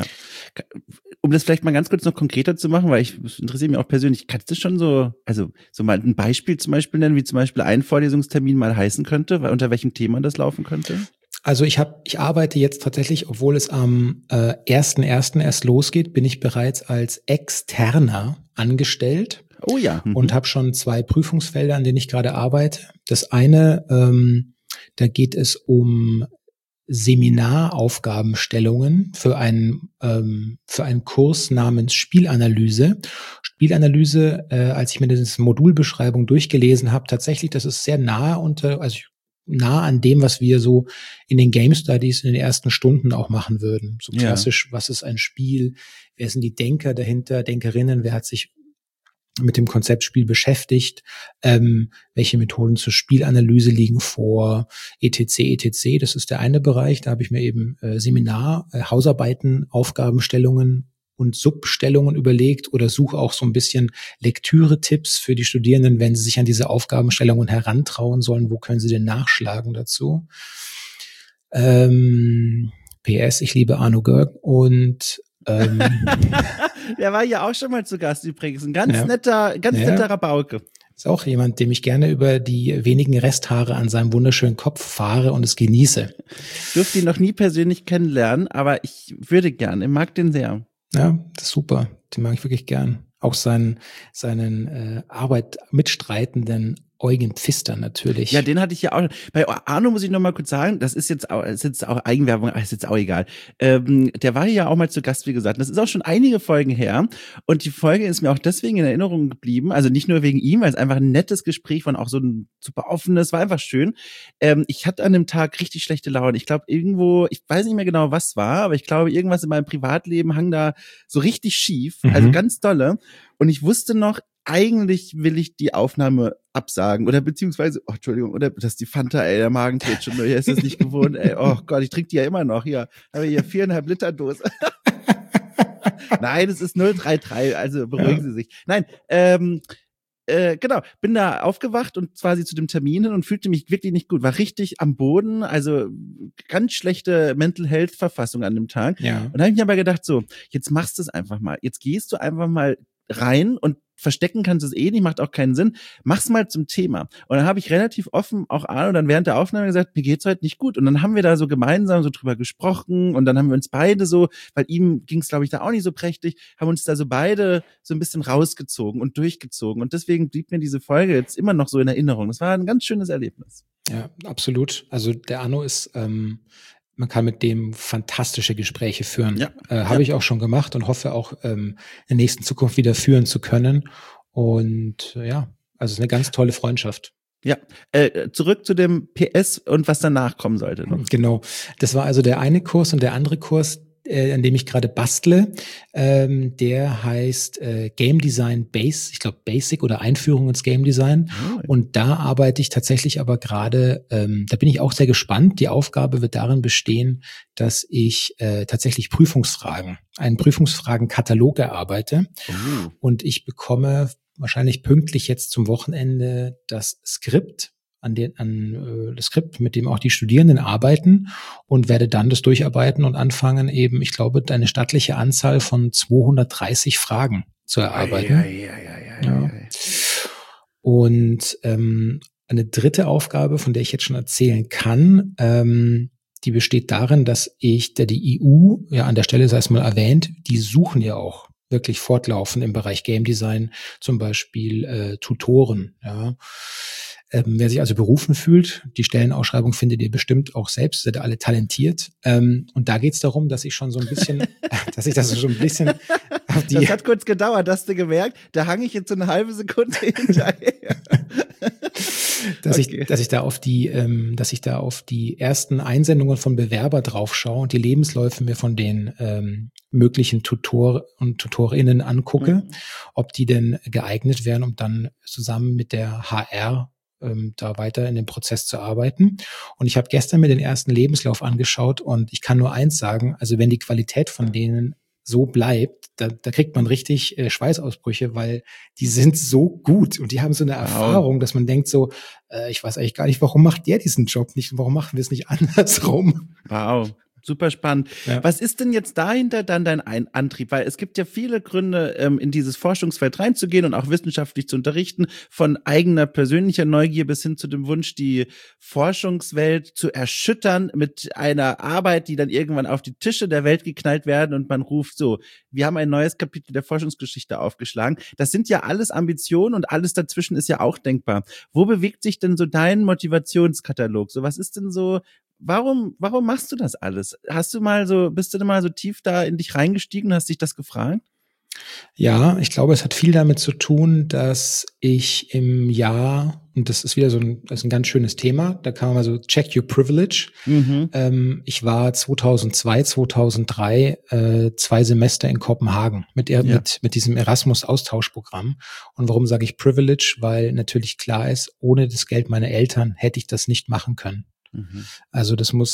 Um das vielleicht mal ganz kurz noch konkreter zu machen, weil ich das interessiert mich auch persönlich, kannst du schon so, also so mal ein Beispiel zum Beispiel nennen, wie zum Beispiel ein Vorlesungstermin mal heißen könnte, weil unter welchem Thema das laufen könnte? Also ich habe, ich arbeite jetzt tatsächlich, obwohl es am äh, ersten ersten erst losgeht, bin ich bereits als Externer angestellt. Oh ja. Mhm. Und habe schon zwei Prüfungsfelder, an denen ich gerade arbeite. Das eine, ähm, da geht es um Seminaraufgabenstellungen für einen ähm, für einen Kurs namens Spielanalyse. Spielanalyse, äh, als ich mir diese Modulbeschreibung durchgelesen habe, tatsächlich, das ist sehr nah unter, also nah an dem, was wir so in den Game Studies in den ersten Stunden auch machen würden. So klassisch, ja. Was ist ein Spiel? Wer sind die Denker dahinter, Denkerinnen? Wer hat sich mit dem Konzept Spiel beschäftigt, ähm, welche Methoden zur Spielanalyse liegen vor, et cetera, et cetera. Das ist der eine Bereich, da habe ich mir eben äh, Seminar, äh, Hausarbeiten, Aufgabenstellungen und Substellungen überlegt oder suche auch so ein bisschen Lektüre-Tipps für die Studierenden, wenn sie sich an diese Aufgabenstellungen herantrauen sollen. Wo können sie denn nachschlagen dazu? Ähm, P S, ich liebe Arno Görg und ähm, der war ja auch schon mal zu Gast übrigens. Ein ganz ja. netter, ganz ja. netter Rabauke. Ist auch jemand, dem ich gerne über die wenigen Resthaare an seinem wunderschönen Kopf fahre und es genieße. Ich durfte ihn noch nie persönlich kennenlernen, aber ich würde gern. Ich mag den sehr. Ja, das ist super. Den mag ich wirklich gern. Auch seinen, seinen äh, Arbeit mitstreitenden Eugen Pfister natürlich. Ja, den hatte ich ja auch. Bei Arno muss ich noch mal kurz sagen, das ist jetzt auch, ist jetzt auch Eigenwerbung, ist jetzt auch egal. Ähm, der war ja auch mal zu Gast, wie gesagt. Das ist auch schon einige Folgen her. Und die Folge ist mir auch deswegen in Erinnerung geblieben. Also nicht nur wegen ihm, weil es einfach ein nettes Gespräch war und auch so ein super offenes, war einfach schön. Ähm, ich hatte an dem Tag richtig schlechte Laune. Ich glaube irgendwo, ich weiß nicht mehr genau, was war, aber ich glaube, irgendwas in meinem Privatleben hang da so richtig schief. Mhm. Also ganz dolle. Und ich wusste noch, eigentlich will ich die Aufnahme absagen oder beziehungsweise, oh, Entschuldigung, oder das ist die Fanta, ey, der Magen dreht schon, hier ist das nicht gewohnt, ey, oh Gott, ich trinke die ja immer noch, hier, habe ich hier viereinhalb Liter Dose. Nein, es ist null drei drei, also beruhigen ja. Sie sich. Nein, ähm, äh, genau, bin da aufgewacht und quasi zu dem Termin hin und fühlte mich wirklich nicht gut, war richtig am Boden, also ganz schlechte Mental Health Verfassung an dem Tag. Ja. Und da habe ich mir aber gedacht, so, jetzt machst du es einfach mal, jetzt gehst du einfach mal rein und verstecken kannst du es eh nicht, macht auch keinen Sinn. Mach's mal zum Thema. Und dann habe ich relativ offen auch Arno dann während der Aufnahme gesagt, mir geht's heute nicht gut. Und dann haben wir da so gemeinsam so drüber gesprochen und dann haben wir uns beide so, weil ihm ging's glaube ich da auch nicht so prächtig, haben uns da so beide so ein bisschen rausgezogen und durchgezogen. Und deswegen blieb mir diese Folge jetzt immer noch so in Erinnerung. Das war ein ganz schönes Erlebnis. Ja, absolut. Also der Arno ist ähm man kann mit dem fantastische Gespräche führen. Ja, äh, Habe ja. ich auch schon gemacht und hoffe auch ähm, in der nächsten Zukunft wieder führen zu können. Und äh, ja, also es ist eine ganz tolle Freundschaft. Ja, äh, zurück zu dem P S und was danach kommen sollte. Noch. Genau, das war also der eine Kurs und der andere Kurs, äh, an dem ich gerade bastle, ähm, der heißt äh, Game Design Base, ich glaube Basic oder Einführung ins Game Design. Oh. Und da arbeite ich tatsächlich aber gerade, ähm, da bin ich auch sehr gespannt. Die Aufgabe wird darin bestehen, dass ich äh, tatsächlich Prüfungsfragen, einen Prüfungsfragenkatalog erarbeite. Oh. Und ich bekomme wahrscheinlich pünktlich jetzt zum Wochenende das Skript, an den, an äh, das Skript, mit dem auch die Studierenden arbeiten und werde dann das durcharbeiten und anfangen eben, ich glaube, eine stattliche Anzahl von zweihundertdreißig Fragen zu erarbeiten. Ei, ei, ei, ei, ei, ja. ei. Und ähm, eine dritte Aufgabe, von der ich jetzt schon erzählen kann, ähm, die besteht darin, dass ich, der die E U, ja an der Stelle sei es mal erwähnt, die suchen ja auch wirklich fortlaufend im Bereich Game Design, zum Beispiel äh, Tutoren, ja. Ähm, wer sich also berufen fühlt, die Stellenausschreibung findet ihr bestimmt auch selbst, seid ihr alle talentiert. Ähm, und da geht es darum, dass ich schon so ein bisschen, dass ich das schon ein bisschen auf die... Das hat kurz gedauert, hast du gemerkt? Da hang ich jetzt so eine halbe Sekunde hinterher. dass okay. ich, dass ich da auf die, ähm, dass ich da auf die ersten Einsendungen von Bewerber drauf schaue und die Lebensläufe mir von den ähm, möglichen Tutor und Tutorinnen angucke, mhm. ob die denn geeignet wären, um dann zusammen mit der H R da weiter in dem Prozess zu arbeiten. Und ich habe gestern mir den ersten Lebenslauf angeschaut und ich kann nur eins sagen, also wenn die Qualität von denen so bleibt, da, da kriegt man richtig äh, Schweißausbrüche, weil die sind so gut und die haben so eine Erfahrung, wow. dass man denkt so, äh, ich weiß eigentlich gar nicht, warum macht der diesen Job nicht, warum machen wir es nicht andersrum? Wow. Super spannend. Ja. Was ist denn jetzt dahinter dann dein Ein- Antrieb? Weil es gibt ja viele Gründe, ähm, in dieses Forschungsfeld reinzugehen und auch wissenschaftlich zu unterrichten, von eigener persönlicher Neugier bis hin zu dem Wunsch, die Forschungswelt zu erschüttern mit einer Arbeit, die dann irgendwann auf die Tische der Welt geknallt werden und man ruft so, wir haben ein neues Kapitel der Forschungsgeschichte aufgeschlagen. Das sind ja alles Ambitionen und alles dazwischen ist ja auch denkbar. Wo bewegt sich denn so dein Motivationskatalog? So, was ist denn so, Warum, warum machst du das alles? Hast du mal so, bist du denn mal so tief da in dich reingestiegen und hast dich das gefragt? Ja, ich glaube, es hat viel damit zu tun, dass ich im Jahr, und das ist wieder so ein, das ist ein ganz schönes Thema, da kann man mal so check your privilege. Mhm. Ähm, ich war zweitausendzwei, zweitausenddrei äh, zwei Semester in Kopenhagen mit, ja. mit, mit diesem Erasmus-Austauschprogramm. Und warum sage ich privilege? Weil natürlich klar ist, ohne das Geld meiner Eltern hätte ich das nicht machen können. Also das muss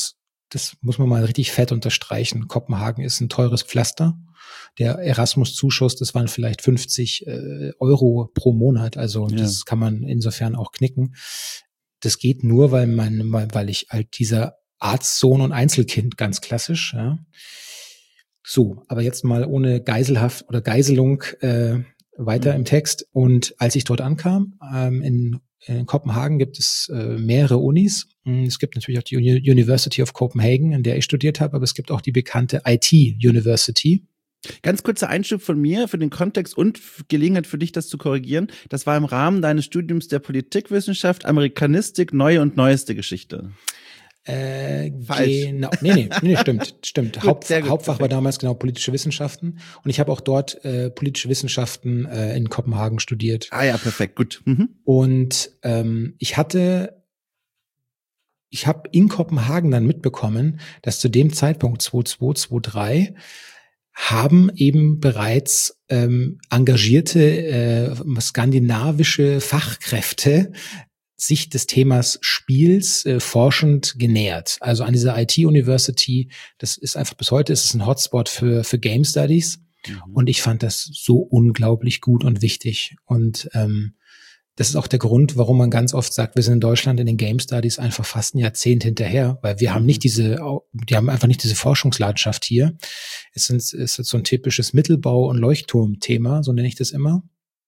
das muss man mal richtig fett unterstreichen. Kopenhagen ist ein teures Pflaster. Der Erasmus-Zuschuss, das waren vielleicht fünfzig äh, Euro pro Monat. Also ja. Das kann man insofern auch knicken. Das geht nur, weil man, weil ich halt dieser Arztsohn und Einzelkind, ganz klassisch, ja. So, aber jetzt mal ohne Geiselhaft oder Geiselung äh, weiter mhm. im Text. Und als ich dort ankam, ähm, in, in Kopenhagen gibt es äh, mehrere Unis. Es gibt natürlich auch die Uni- University of Copenhagen, in der ich studiert habe, aber es gibt auch die bekannte I T University. Ganz kurzer Einschub von mir für den Kontext und Gelegenheit für dich, das zu korrigieren. Das war im Rahmen deines Studiums der Politikwissenschaft, Amerikanistik, neue und neueste Geschichte. Äh, Falsch. Genau. Nee, nee, nee, stimmt, stimmt. Gut, Haupt, gut, Hauptfach perfekt. war damals genau politische Wissenschaften. Und ich habe auch dort äh, politische Wissenschaften äh, in Kopenhagen studiert. Ah ja, perfekt, gut. Mhm. Und ähm, ich hatte, ich habe in Kopenhagen dann mitbekommen, dass zu dem Zeitpunkt zweitausendzwei, zweitausenddrei haben eben bereits ähm, engagierte äh, skandinavische Fachkräfte sich des Themas Spiels äh, forschend genähert. Also an dieser I T University, das ist einfach bis heute, ist es ein Hotspot für für Game Studies. Mhm. Und ich fand das so unglaublich gut und wichtig. Und ähm, das ist auch der Grund, warum man ganz oft sagt, wir sind in Deutschland in den Game Studies einfach fast ein Jahrzehnt hinterher, weil wir mhm. haben nicht diese, die haben einfach nicht diese Forschungslandschaft hier. Es sind, es ist so ein typisches Mittelbau- und Leuchtturmthema, so nenne ich das immer.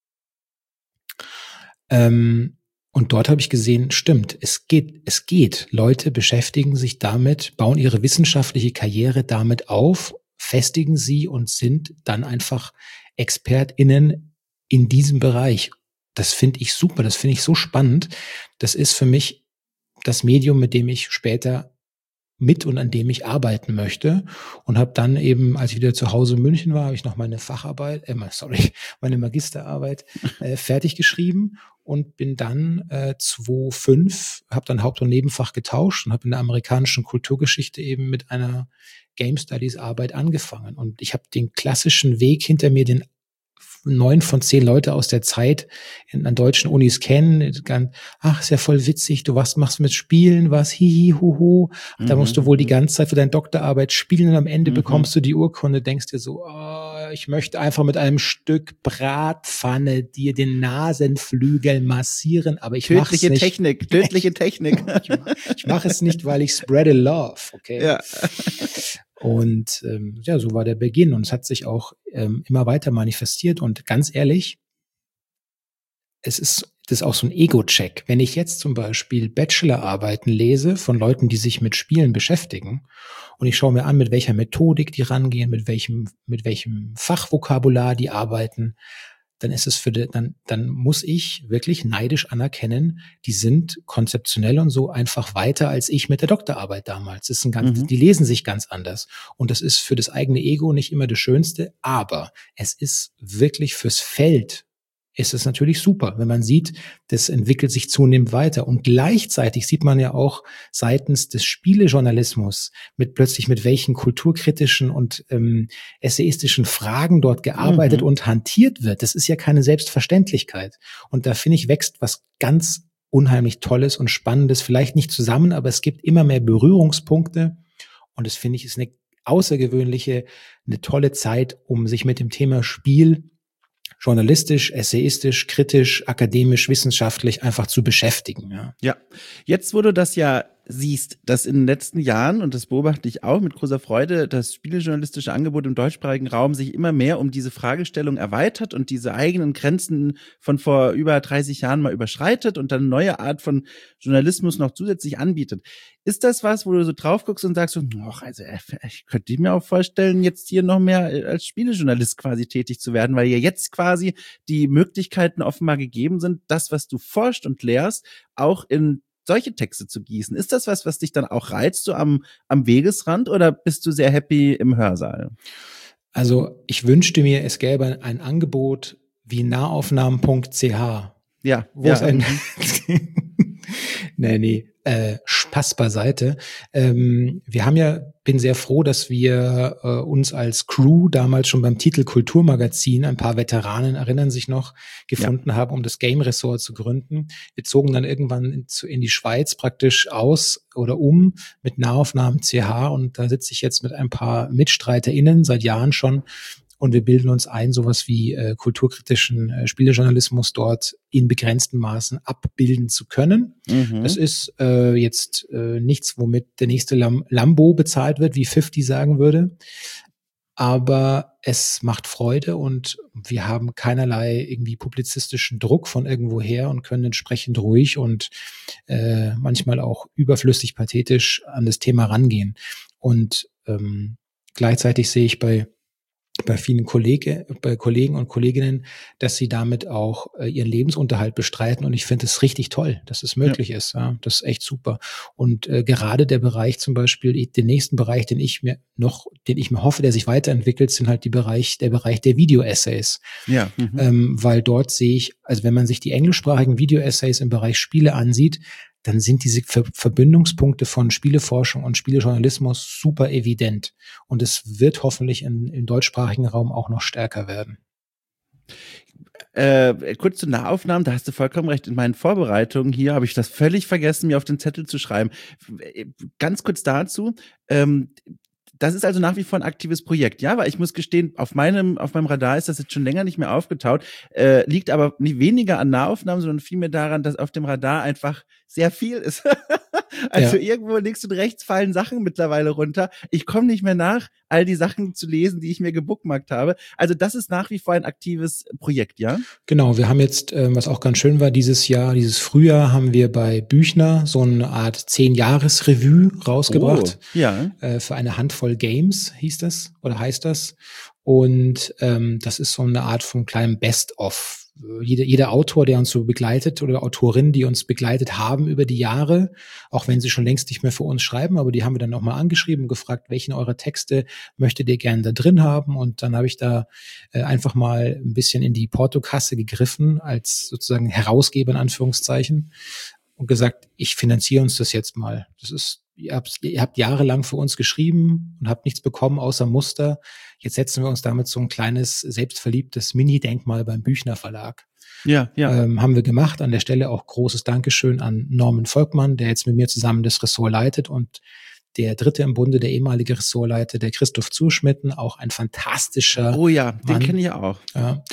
Ähm, Und dort habe ich gesehen, stimmt, es geht, es geht. Leute beschäftigen sich damit, bauen ihre wissenschaftliche Karriere damit auf, festigen sie und sind dann einfach ExpertInnen in diesem Bereich. Das finde ich super, das finde ich so spannend. Das ist für mich das Medium, mit dem ich später mit und an dem ich arbeiten möchte, und habe dann eben, als ich wieder zu Hause in München war, habe ich noch meine Facharbeit, äh, sorry, meine Magisterarbeit äh, fertig geschrieben und bin dann äh, zweitausendfünf, habe dann Haupt- und Nebenfach getauscht und habe in der amerikanischen Kulturgeschichte eben mit einer Game Studies Arbeit angefangen. Und ich habe den klassischen Weg hinter mir, den neun von zehn Leute aus der Zeit in, an deutschen Unis kennen. Ach, ist ja voll witzig, du was machst mit Spielen, was, hihi, huhu. Mhm. Da musst du wohl die ganze Zeit für deine Doktorarbeit spielen und am Ende mhm. bekommst du die Urkunde, denkst dir so, oh, ich möchte einfach mit einem Stück Bratpfanne dir den Nasenflügel massieren, aber ich mach's nicht. Tödliche Technik, tödliche Technik. ich mach, ich mache es nicht, weil ich spreade love, okay? Ja. Und ähm, ja, so war der Beginn, und es hat sich auch ähm, immer weiter manifestiert. Und ganz ehrlich, es ist das ist auch so ein Ego-Check. Wenn ich jetzt zum Beispiel Bachelorarbeiten lese von Leuten, die sich mit Spielen beschäftigen, und ich schaue mir an, mit welcher Methodik die rangehen, mit welchem mit welchem Fachvokabular die arbeiten, dann ist es für die, dann dann muss ich wirklich neidisch anerkennen, die sind konzeptionell und so einfach weiter als ich mit der Doktorarbeit damals. Das ist ein ganz, mhm. Die lesen sich ganz anders, und das ist für das eigene Ego nicht immer das Schönste, aber es ist wirklich fürs Feld ist es natürlich super, wenn man sieht, das entwickelt sich zunehmend weiter. Und gleichzeitig sieht man ja auch seitens des Spielejournalismus mit plötzlich mit welchen kulturkritischen und ähm, essayistischen Fragen dort gearbeitet mhm. und hantiert wird. Das ist ja keine Selbstverständlichkeit. Und da finde ich, wächst was ganz unheimlich Tolles und Spannendes, vielleicht nicht zusammen, aber es gibt immer mehr Berührungspunkte, und das finde ich ist eine außergewöhnliche, eine tolle Zeit, um sich mit dem Thema Spiel journalistisch, essayistisch, kritisch, akademisch, wissenschaftlich einfach zu beschäftigen. Ja. Ja, jetzt wo du das ja siehst, dass in den letzten Jahren, und das beobachte ich auch mit großer Freude, das spielejournalistische Angebot im deutschsprachigen Raum sich immer mehr um diese Fragestellung erweitert und diese eigenen Grenzen von vor über dreißig Jahren mal überschreitet und dann eine neue Art von Journalismus noch zusätzlich anbietet. Ist das was, wo du so drauf guckst und sagst, so, ach, also ich könnte mir auch vorstellen, jetzt hier noch mehr als Spielejournalist quasi tätig zu werden, weil ja jetzt quasi die Möglichkeiten offenbar gegeben sind, das, was du forscht und lehrst, auch in solche Texte zu gießen. Ist das was, was dich dann auch reizt, so am, am Wegesrand, oder bist du sehr happy im Hörsaal? Also ich wünschte mir, es gäbe ein Angebot wie nahaufnahmen punkt c h. Ja. Wo ja. es ein nee, nee, äh, Pass beiseite. Ähm, wir haben ja, bin sehr froh, dass wir äh, uns als Crew damals schon beim Titel Kulturmagazin, ein paar Veteranen erinnern sich noch, gefunden ja. haben, um das Game-Ressort zu gründen. Wir zogen dann irgendwann in, in die Schweiz praktisch aus oder um mit Nahaufnahmen C H und da sitze ich jetzt mit ein paar MitstreiterInnen seit Jahren schon. Und wir bilden uns ein, sowas wie äh, kulturkritischen äh, Spielejournalismus dort in begrenzten Maßen abbilden zu können. Mhm. Das ist äh, jetzt äh, nichts, womit der nächste Lam- Lambo bezahlt wird, wie fünfzig sagen würde. Aber es macht Freude und wir haben keinerlei irgendwie publizistischen Druck von irgendwoher und können entsprechend ruhig und äh, manchmal auch überflüssig pathetisch an das Thema rangehen. Und ähm, gleichzeitig sehe ich bei bei vielen Kollege, bei Kollegen und Kolleginnen, dass sie damit auch äh, ihren Lebensunterhalt bestreiten. Und ich finde es richtig toll, dass es möglich ja. ist. Ja, das ist echt super. Und äh, gerade der Bereich zum Beispiel, den nächsten Bereich, den ich mir noch, den ich mir hoffe, der sich weiterentwickelt, sind halt die Bereich, der Bereich der Video-Essays. Ja. Mhm. Ähm, weil dort sehe ich, also wenn man sich die englischsprachigen Video-Essays im Bereich Spiele ansieht, dann sind diese Ver- Verbindungspunkte von Spieleforschung und Spielejournalismus super evident. Und es wird hoffentlich in, im deutschsprachigen Raum auch noch stärker werden. Äh, kurz zu Nahaufnahmen, da hast du vollkommen recht. In meinen Vorbereitungen hier habe ich das völlig vergessen, mir auf den Zettel zu schreiben. Ganz kurz dazu, ähm, das ist also nach wie vor ein aktives Projekt, ja, weil ich muss gestehen, auf meinem auf meinem Radar ist das jetzt schon länger nicht mehr aufgetaut, äh, liegt aber nicht weniger an Nahaufnahmen, sondern vielmehr daran, dass auf dem Radar einfach sehr viel ist. Also ja. Irgendwo links und rechts fallen Sachen mittlerweile runter. Ich komme nicht mehr nach, all die Sachen zu lesen, die ich mir gebookmarkt habe. Also das ist nach wie vor ein aktives Projekt, ja? Genau, wir haben jetzt, äh, was auch ganz schön war, dieses Jahr, dieses Frühjahr haben wir bei Büchner so eine Art Zehn-Jahres-Revue rausgebracht. Oh, ja. Äh, für eine Handvoll Games hieß das oder heißt das. Und ähm, das ist so eine Art von kleinem Best-of. Jeder, jeder Autor, der uns so begleitet oder Autorin, die uns begleitet haben über die Jahre, auch wenn sie schon längst nicht mehr für uns schreiben, aber die haben wir dann nochmal angeschrieben und gefragt, welchen eurer Texte möchtet ihr gerne da drin haben? Und dann habe ich da äh, einfach mal ein bisschen in die Portokasse gegriffen, als sozusagen Herausgeber in Anführungszeichen und gesagt, ich finanziere uns das jetzt mal. Das ist Ihr habt, ihr habt jahrelang für uns geschrieben und habt nichts bekommen außer Muster. Jetzt setzen wir uns damit so ein kleines, selbstverliebtes Mini-Denkmal beim Büchner Verlag. Ja, ja. Ähm, haben wir gemacht. An der Stelle auch großes Dankeschön an Norman Volkmann, der jetzt mit mir zusammen das Ressort leitet, und der dritte im Bunde, der ehemalige Ressortleiter, der Christoph Zuschmitten, auch ein fantastischer Oh ja, Mann. Den kenne ich auch. Ja.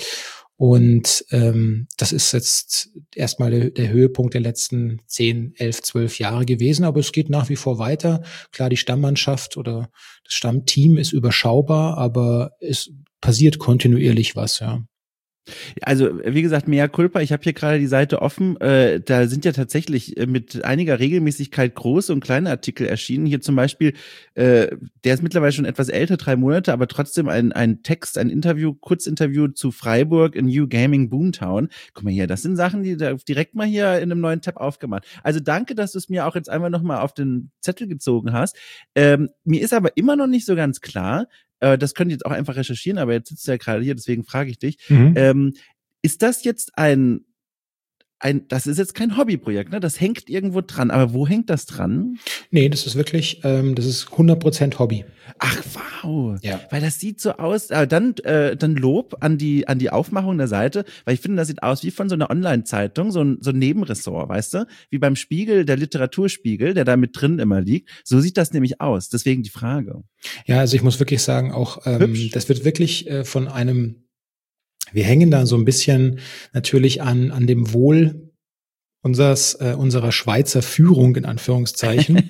Und ähm, das ist jetzt erstmal der, der Höhepunkt der letzten zehn, elf, zwölf Jahre gewesen, aber es geht nach wie vor weiter. Klar, die Stammmannschaft oder das Stammteam ist überschaubar, aber es passiert kontinuierlich was, ja. Also, wie gesagt, mea culpa, ich habe hier gerade die Seite offen, äh, da sind ja tatsächlich äh, mit einiger Regelmäßigkeit große und kleine Artikel erschienen. Hier zum Beispiel, äh, der ist mittlerweile schon etwas älter, drei Monate, aber trotzdem ein, ein Text, ein Interview, Kurzinterview zu Freiburg in New Gaming Boomtown. Guck mal hier, das sind Sachen, die da direkt mal hier in einem neuen Tab aufgemacht. Also danke, dass du es mir auch jetzt einmal nochmal auf den Zettel gezogen hast. Ähm, mir ist aber immer noch nicht so ganz klar, das könnt ihr jetzt auch einfach recherchieren, aber jetzt sitzt du ja gerade hier, deswegen frage ich dich. Mhm. Ähm, ist das jetzt ein, ein, das ist jetzt kein Hobbyprojekt, ne? Das hängt irgendwo dran, aber wo hängt das dran? Nee, das ist wirklich, ähm, das ist hundert Prozent Hobby. Ach, wow. Ja. Weil das sieht so aus, äh, dann, äh, dann Lob an die, an die Aufmachung der Seite, weil ich finde, das sieht aus wie von so einer Online-Zeitung, so ein, so ein Nebenressort, weißt du? Wie beim Spiegel, der Literaturspiegel, der da mit drin immer liegt. So sieht das nämlich aus. Deswegen die Frage. Ja, also ich muss wirklich sagen, auch, ähm, das wird wirklich äh, von einem, wir hängen da so ein bisschen natürlich an, an dem Wohl unseres, äh, unserer Schweizer Führung, in Anführungszeichen.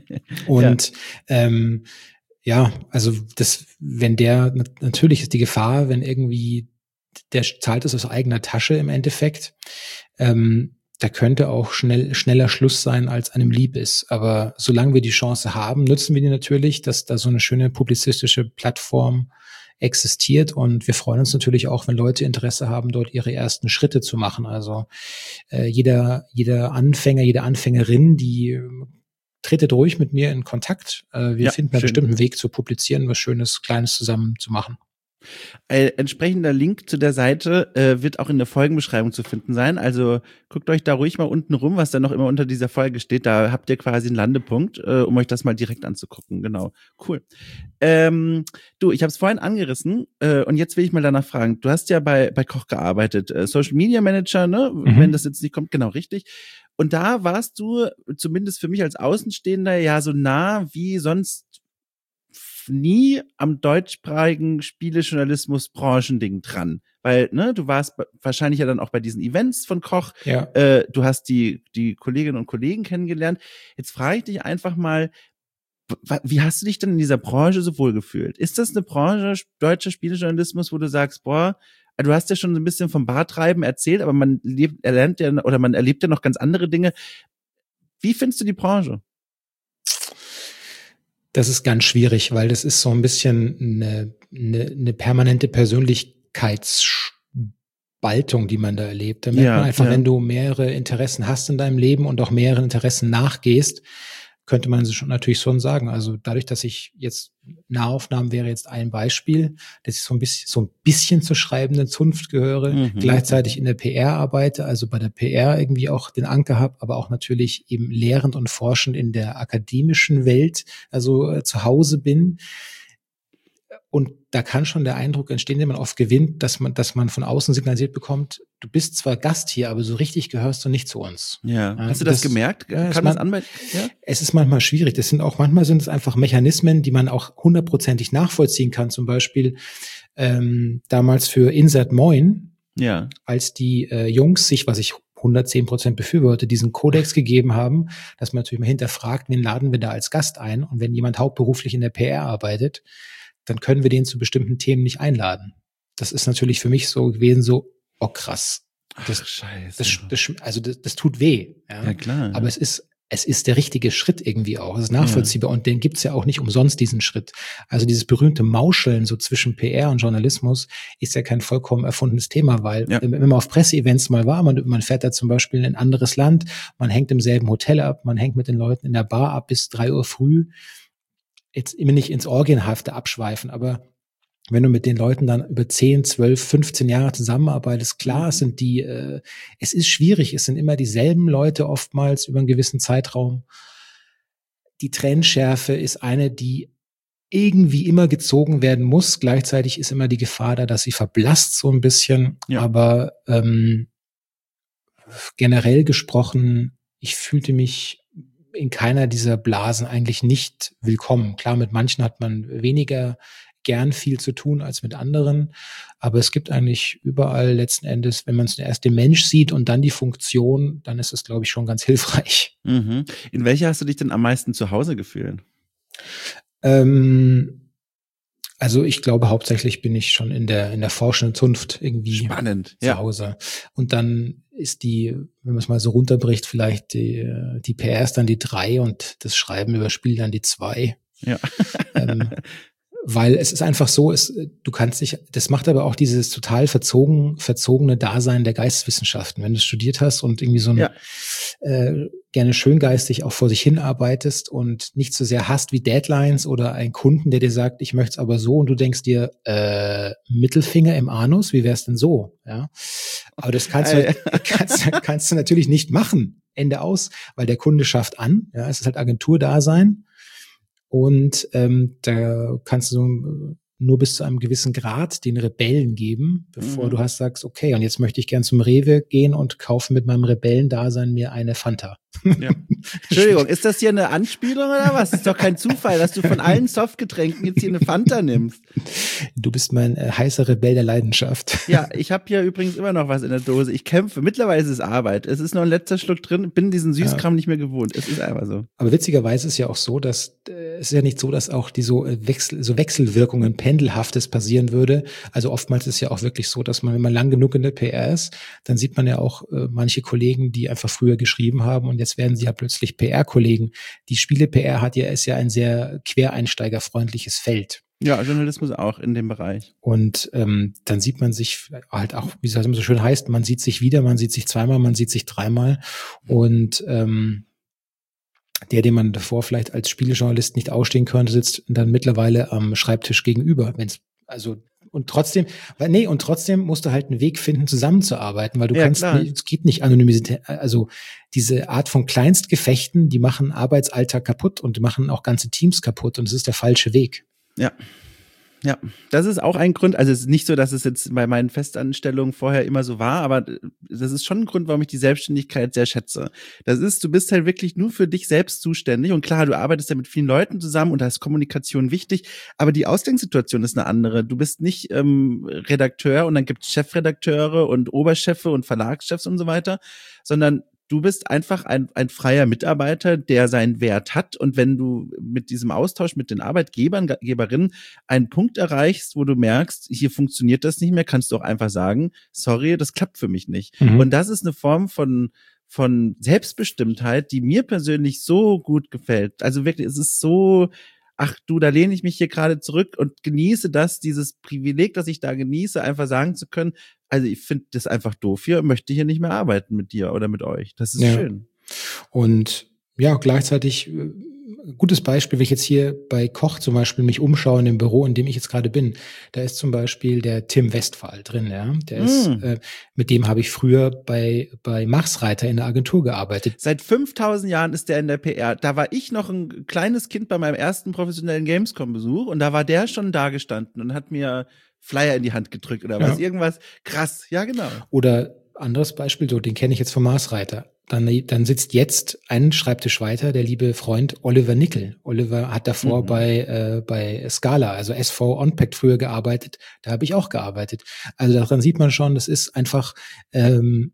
Und, ja. ähm, Ja, also das, wenn der, natürlich ist die Gefahr, wenn irgendwie, der zahlt es aus eigener Tasche im Endeffekt, ähm, da könnte auch schnell, schneller Schluss sein, als einem lieb ist. Aber solange wir die Chance haben, nutzen wir die natürlich, dass da so eine schöne publizistische Plattform existiert, und wir freuen uns natürlich auch, wenn Leute Interesse haben, dort ihre ersten Schritte zu machen. Also äh, jeder, jeder Anfänger, jede Anfängerin, die tretet ruhig mit mir in Kontakt. Wir ja, finden einen bestimmten Weg zu publizieren, was Schönes, Kleines zusammen zu machen. Ein entsprechender Link zu der Seite äh, wird auch in der Folgenbeschreibung zu finden sein. Also guckt euch da ruhig mal unten rum, was da noch immer unter dieser Folge steht. Da habt ihr quasi einen Landepunkt, äh, um euch das mal direkt anzugucken. Genau, cool. Ähm, du, ich habe es vorhin angerissen äh, und jetzt will ich mal danach fragen. Du hast ja bei bei Koch gearbeitet, äh, Social Media Manager, ne? Mhm. Wenn das jetzt nicht kommt, genau richtig. Und da warst du zumindest für mich als Außenstehender ja so nah wie sonst nie am deutschsprachigen Spielejournalismus-Branchending dran. Weil, ne, du warst wahrscheinlich ja dann auch bei diesen Events von Koch. Ja. Äh, du hast die, die Kolleginnen und Kollegen kennengelernt. Jetzt frage ich dich einfach mal, wie hast du dich denn in dieser Branche so wohl gefühlt? Ist das eine Branche, deutscher Spielejournalismus, wo du sagst, boah, du hast ja schon ein bisschen vom Bartreiben erzählt, aber man lebt, erlernt ja, oder man erlebt ja noch ganz andere Dinge. Wie findest du die Branche? Das ist ganz schwierig, weil das ist so ein bisschen eine, eine, eine permanente Persönlichkeitsspaltung, die man da erlebt. Da merkt Ja, man einfach, ja. wenn du mehrere Interessen hast in deinem Leben und auch mehreren Interessen nachgehst, könnte man schon natürlich schon sagen. Also dadurch, dass ich jetzt Nahaufnahmen wäre jetzt ein Beispiel, dass ich so ein bisschen, so ein bisschen zur schreibenden Zunft gehöre, Mhm. gleichzeitig in der P R arbeite, also bei der P R irgendwie auch den Anker habe, aber auch natürlich eben lehrend und forschend in der akademischen Welt, also äh, zu Hause bin. Und da kann schon der Eindruck entstehen, den man oft gewinnt, dass man, dass man von außen signalisiert bekommt, du bist zwar Gast hier, aber so richtig gehörst du nicht zu uns. Ja. Hast du das, das gemerkt? Ja, kann man, das anmelden? Ja? Es ist manchmal schwierig. Das sind auch, manchmal sind es einfach Mechanismen, die man auch hundertprozentig nachvollziehen kann. Zum Beispiel ähm, damals für Insert Moin, ja. als die äh, Jungs sich, was ich hundertzehn Prozent befürworte, diesen Kodex gegeben haben, dass man natürlich mal hinterfragt, wen laden wir da als Gast ein? Und wenn jemand hauptberuflich in der P R arbeitet, dann können wir den zu bestimmten Themen nicht einladen. Das ist natürlich für mich so gewesen, so, oh krass. Das, Ach, Scheiße. Das, das, also das, das tut weh. Ja, ja klar. Aber ja. es ist, es ist der richtige Schritt irgendwie auch. Es ist nachvollziehbar. Ja. Und den gibt's ja auch nicht umsonst, diesen Schritt. Also dieses berühmte Mauscheln so zwischen P R und Journalismus ist ja kein vollkommen erfundenes Thema, weil ja. wenn man auf Presseevents mal war, man, man fährt da zum Beispiel in ein anderes Land, man hängt im selben Hotel ab, man hängt mit den Leuten in der Bar ab bis drei Uhr früh. Jetzt immer nicht ins Orgienhafte abschweifen, aber wenn du mit den Leuten dann über zehn, zwölf, fünfzehn Jahre zusammenarbeitest, klar, es sind die, äh, es ist schwierig, es sind immer dieselben Leute oftmals über einen gewissen Zeitraum. Die Trennschärfe ist eine, die irgendwie immer gezogen werden muss. Gleichzeitig ist immer die Gefahr da, dass sie verblasst so ein bisschen. Ja. Aber ähm, generell gesprochen, ich fühlte mich in keiner dieser Blasen eigentlich nicht willkommen. Klar, mit manchen hat man weniger gern viel zu tun als mit anderen, aber es gibt eigentlich überall letzten Endes, wenn man zuerst den Mensch sieht und dann die Funktion, dann ist es, glaube ich, schon ganz hilfreich. Mhm. In welcher hast du dich denn am meisten zu Hause gefühlt? Ähm, also ich glaube, hauptsächlich bin ich schon in der in der forschenden Zunft irgendwie spannend zu ja. Hause. Und dann ist die, wenn man es mal so runterbricht, vielleicht die, die P R ist dann die drei und das Schreiben über Spiel dann die zwei. Ja. ähm, weil es ist einfach so, es, du kannst dich, das macht aber auch dieses total verzogen, verzogene Dasein der Geisteswissenschaften. Wenn du studiert hast und irgendwie so ein, ja. äh, gerne schöngeistig auch vor sich hin arbeitest und nicht so sehr hast wie Deadlines oder einen Kunden, der dir sagt, ich möchte es aber so, und du denkst dir, äh, Mittelfinger im Anus, wie wär's denn so? Ja, aber das kannst du, kannst, kannst du natürlich nicht machen. Ende aus, weil der Kunde schafft an. Ja, es ist halt Agenturdasein. Und ähm, da kannst du nur bis zu einem gewissen Grad den Rebellen geben, bevor mhm. du hast sagst, okay, und jetzt möchte ich gern zum Rewe gehen und kaufe mit meinem Rebellendasein mir eine Fanta. Ja. Entschuldigung, ist das hier eine Anspielung oder was? Ist doch kein Zufall, dass du von allen Softgetränken jetzt hier eine Fanta nimmst. Du bist mein äh, heißer Rebell der Leidenschaft. Ja, ich habe hier übrigens immer noch was in der Dose. Ich kämpfe. Mittlerweile ist es Arbeit. Es ist noch ein letzter Schluck drin. Bin diesen Süßkram ja. nicht mehr gewohnt. Es ist einfach so. Aber witzigerweise ist es ja auch so, dass äh, es ist ja nicht so, dass auch die so Wechsel, so Wechselwirkungen, Pendelhaftes passieren würde. Also oftmals ist es ja auch wirklich so, dass man, wenn man lang genug in der P R ist, dann sieht man ja auch äh, manche Kollegen, die einfach früher geschrieben haben und jetzt werden sie ja plötzlich P R-Kollegen. Die Spiele-P R hat ja, ist ja ein sehr quereinsteigerfreundliches Feld. Ja, Journalismus auch in dem Bereich. Und ähm, dann sieht man sich halt auch, wie es halt immer so schön heißt, man sieht sich wieder, man sieht sich zweimal, man sieht sich dreimal. Und ähm, der, den man davor vielleicht als Spielejournalist nicht ausstehen könnte, sitzt dann mittlerweile am Schreibtisch gegenüber. Wenn's also und trotzdem, weil, nee, und trotzdem musst du halt einen Weg finden, zusammenzuarbeiten, weil du Ja, kannst, klar. nicht, es geht nicht Anonymität, also diese Art von Kleinstgefechten, die machen Arbeitsalltag kaputt und machen auch ganze Teams kaputt und es ist der falsche Weg. Ja. Ja, das ist auch ein Grund, also es ist nicht so, dass es jetzt bei meinen Festanstellungen vorher immer so war, aber das ist schon ein Grund, warum ich die Selbstständigkeit sehr schätze. Das ist, du bist halt wirklich nur für dich selbst zuständig und klar, du arbeitest ja mit vielen Leuten zusammen und da ist Kommunikation wichtig, aber die Ausgangssituation ist eine andere. Du bist nicht ähm, Redakteur und dann gibt es Chefredakteure und Oberchefe und Verlagschefs und so weiter, sondern du bist einfach ein, ein freier Mitarbeiter, der seinen Wert hat. Und wenn du mit diesem Austausch mit den Arbeitgebern, Geberinnen einen Punkt erreichst, wo du merkst, hier funktioniert das nicht mehr, kannst du auch einfach sagen, sorry, das klappt für mich nicht. Mhm. Und das ist eine Form von, von Selbstbestimmtheit, die mir persönlich so gut gefällt. Also wirklich, es ist so, ach du, da lehne ich mich hier gerade zurück und genieße das, dieses Privileg, das ich da genieße, einfach sagen zu können, also ich finde das einfach doof hier, möchte hier nicht mehr arbeiten mit dir oder mit euch. Das ist ja schön. Und ja, gleichzeitig gutes Beispiel, wenn ich jetzt hier bei Koch zum Beispiel mich umschaue in dem Büro, in dem ich jetzt gerade bin, da ist zum Beispiel der Tim Westphal drin, ja. Der mm. ist, äh, mit dem habe ich früher bei bei Machsreiter in der Agentur gearbeitet. Seit fünftausend Jahren ist der in der P R. Da war ich noch ein kleines Kind bei meinem ersten professionellen Gamescom-Besuch und da war der schon da gestanden und hat mir Flyer in die Hand gedrückt oder was, ja. Irgendwas krass. Ja, genau. Oder anderes Beispiel, so den kenne ich jetzt vom Machsreiter. Dann, dann sitzt jetzt ein Schreibtisch weiter der liebe Freund Oliver Nickel. Oliver hat davor mhm. bei äh, bei Scala, also S V Unpacked früher gearbeitet. Da habe ich auch gearbeitet. Also daran sieht man schon, das ist einfach ähm,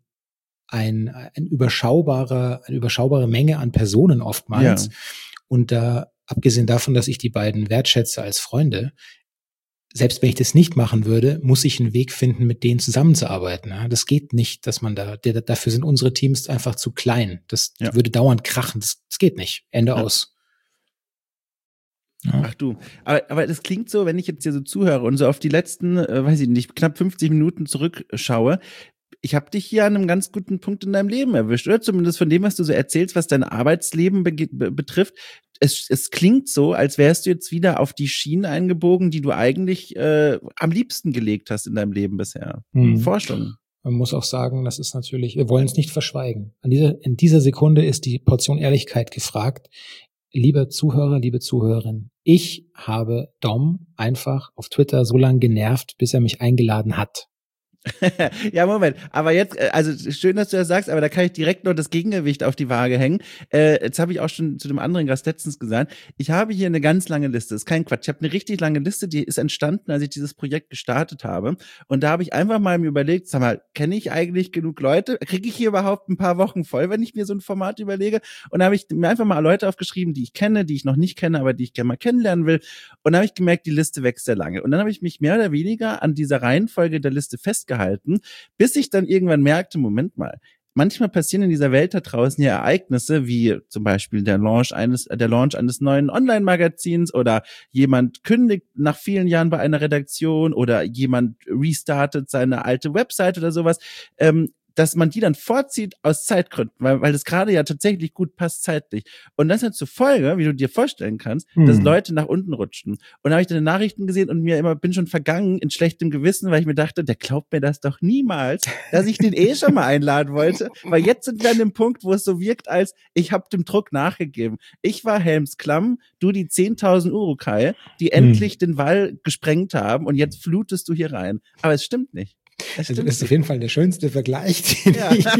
ein ein überschaubarer eine überschaubare Menge an Personen oftmals. Ja. Und da abgesehen davon, dass ich die beiden wertschätze als Freunde, selbst wenn ich das nicht machen würde, muss ich einen Weg finden, mit denen zusammenzuarbeiten. Ja, das geht nicht, dass man da, der, dafür sind unsere Teams einfach zu klein. Das ja. würde dauernd krachen. Das, das geht nicht. Ende ja. aus. Ja. Ach du, aber, aber das klingt so, wenn ich jetzt hier so zuhöre und so auf die letzten, äh, weiß ich nicht, knapp fünfzig Minuten zurückschaue, ich habe dich hier an einem ganz guten Punkt in deinem Leben erwischt, oder zumindest von dem, was du so erzählst, was dein Arbeitsleben be- be- betrifft. Es, es klingt so, als wärst du jetzt wieder auf die Schienen eingebogen, die du eigentlich äh, am liebsten gelegt hast in deinem Leben bisher. Hm. Forschung. Man muss auch sagen, das ist natürlich, wir wollen es nicht verschweigen. An dieser, in dieser Sekunde ist die Portion Ehrlichkeit gefragt. Lieber Zuhörer, liebe Zuhörerin, ich habe Dom einfach auf Twitter so lange genervt, bis er mich eingeladen hat. Ja, Moment, aber jetzt, also schön, dass du das sagst, aber da kann ich direkt noch das Gegengewicht auf die Waage hängen. Äh, jetzt habe ich auch schon zu dem anderen Gast letztens gesagt, ich habe hier eine ganz lange Liste, ist kein Quatsch, ich habe eine richtig lange Liste, die ist entstanden, als ich dieses Projekt gestartet habe und da habe ich einfach mal mir überlegt, sag mal, kenne ich eigentlich genug Leute? Kriege ich hier überhaupt ein paar Wochen voll, wenn ich mir so ein Format überlege? Und da habe ich mir einfach mal Leute aufgeschrieben, die ich kenne, die ich noch nicht kenne, aber die ich gerne mal kennenlernen will und dann habe ich gemerkt, die Liste wächst sehr lange und dann habe ich mich mehr oder weniger an dieser Reihenfolge der Liste festgehalten, gehalten, bis ich dann irgendwann merkte, Moment mal, manchmal passieren in dieser Welt da draußen ja Ereignisse, wie zum Beispiel der Launch eines, der Launch eines neuen Online-Magazins oder jemand kündigt nach vielen Jahren bei einer Redaktion oder jemand restartet seine alte Website oder sowas, ähm, dass man die dann vorzieht aus Zeitgründen, weil, weil das gerade ja tatsächlich gut passt zeitlich. Und das hat zur Folge, wie du dir vorstellen kannst, hm. dass Leute nach unten rutschen. Und da habe ich dann Nachrichten gesehen und mir immer bin schon vergangen in schlechtem Gewissen, weil ich mir dachte, der glaubt mir das doch niemals, dass ich den eh schon mal einladen wollte. Weil jetzt sind wir an dem Punkt, wo es so wirkt, als ich habe dem Druck nachgegeben. Ich war Helms Klamm, du die zehntausend Urukai, die hm. endlich den Wall gesprengt haben und jetzt flutest du hier rein. Aber es stimmt nicht. Das, das ist auf jeden Fall der schönste Vergleich, den ja. ich,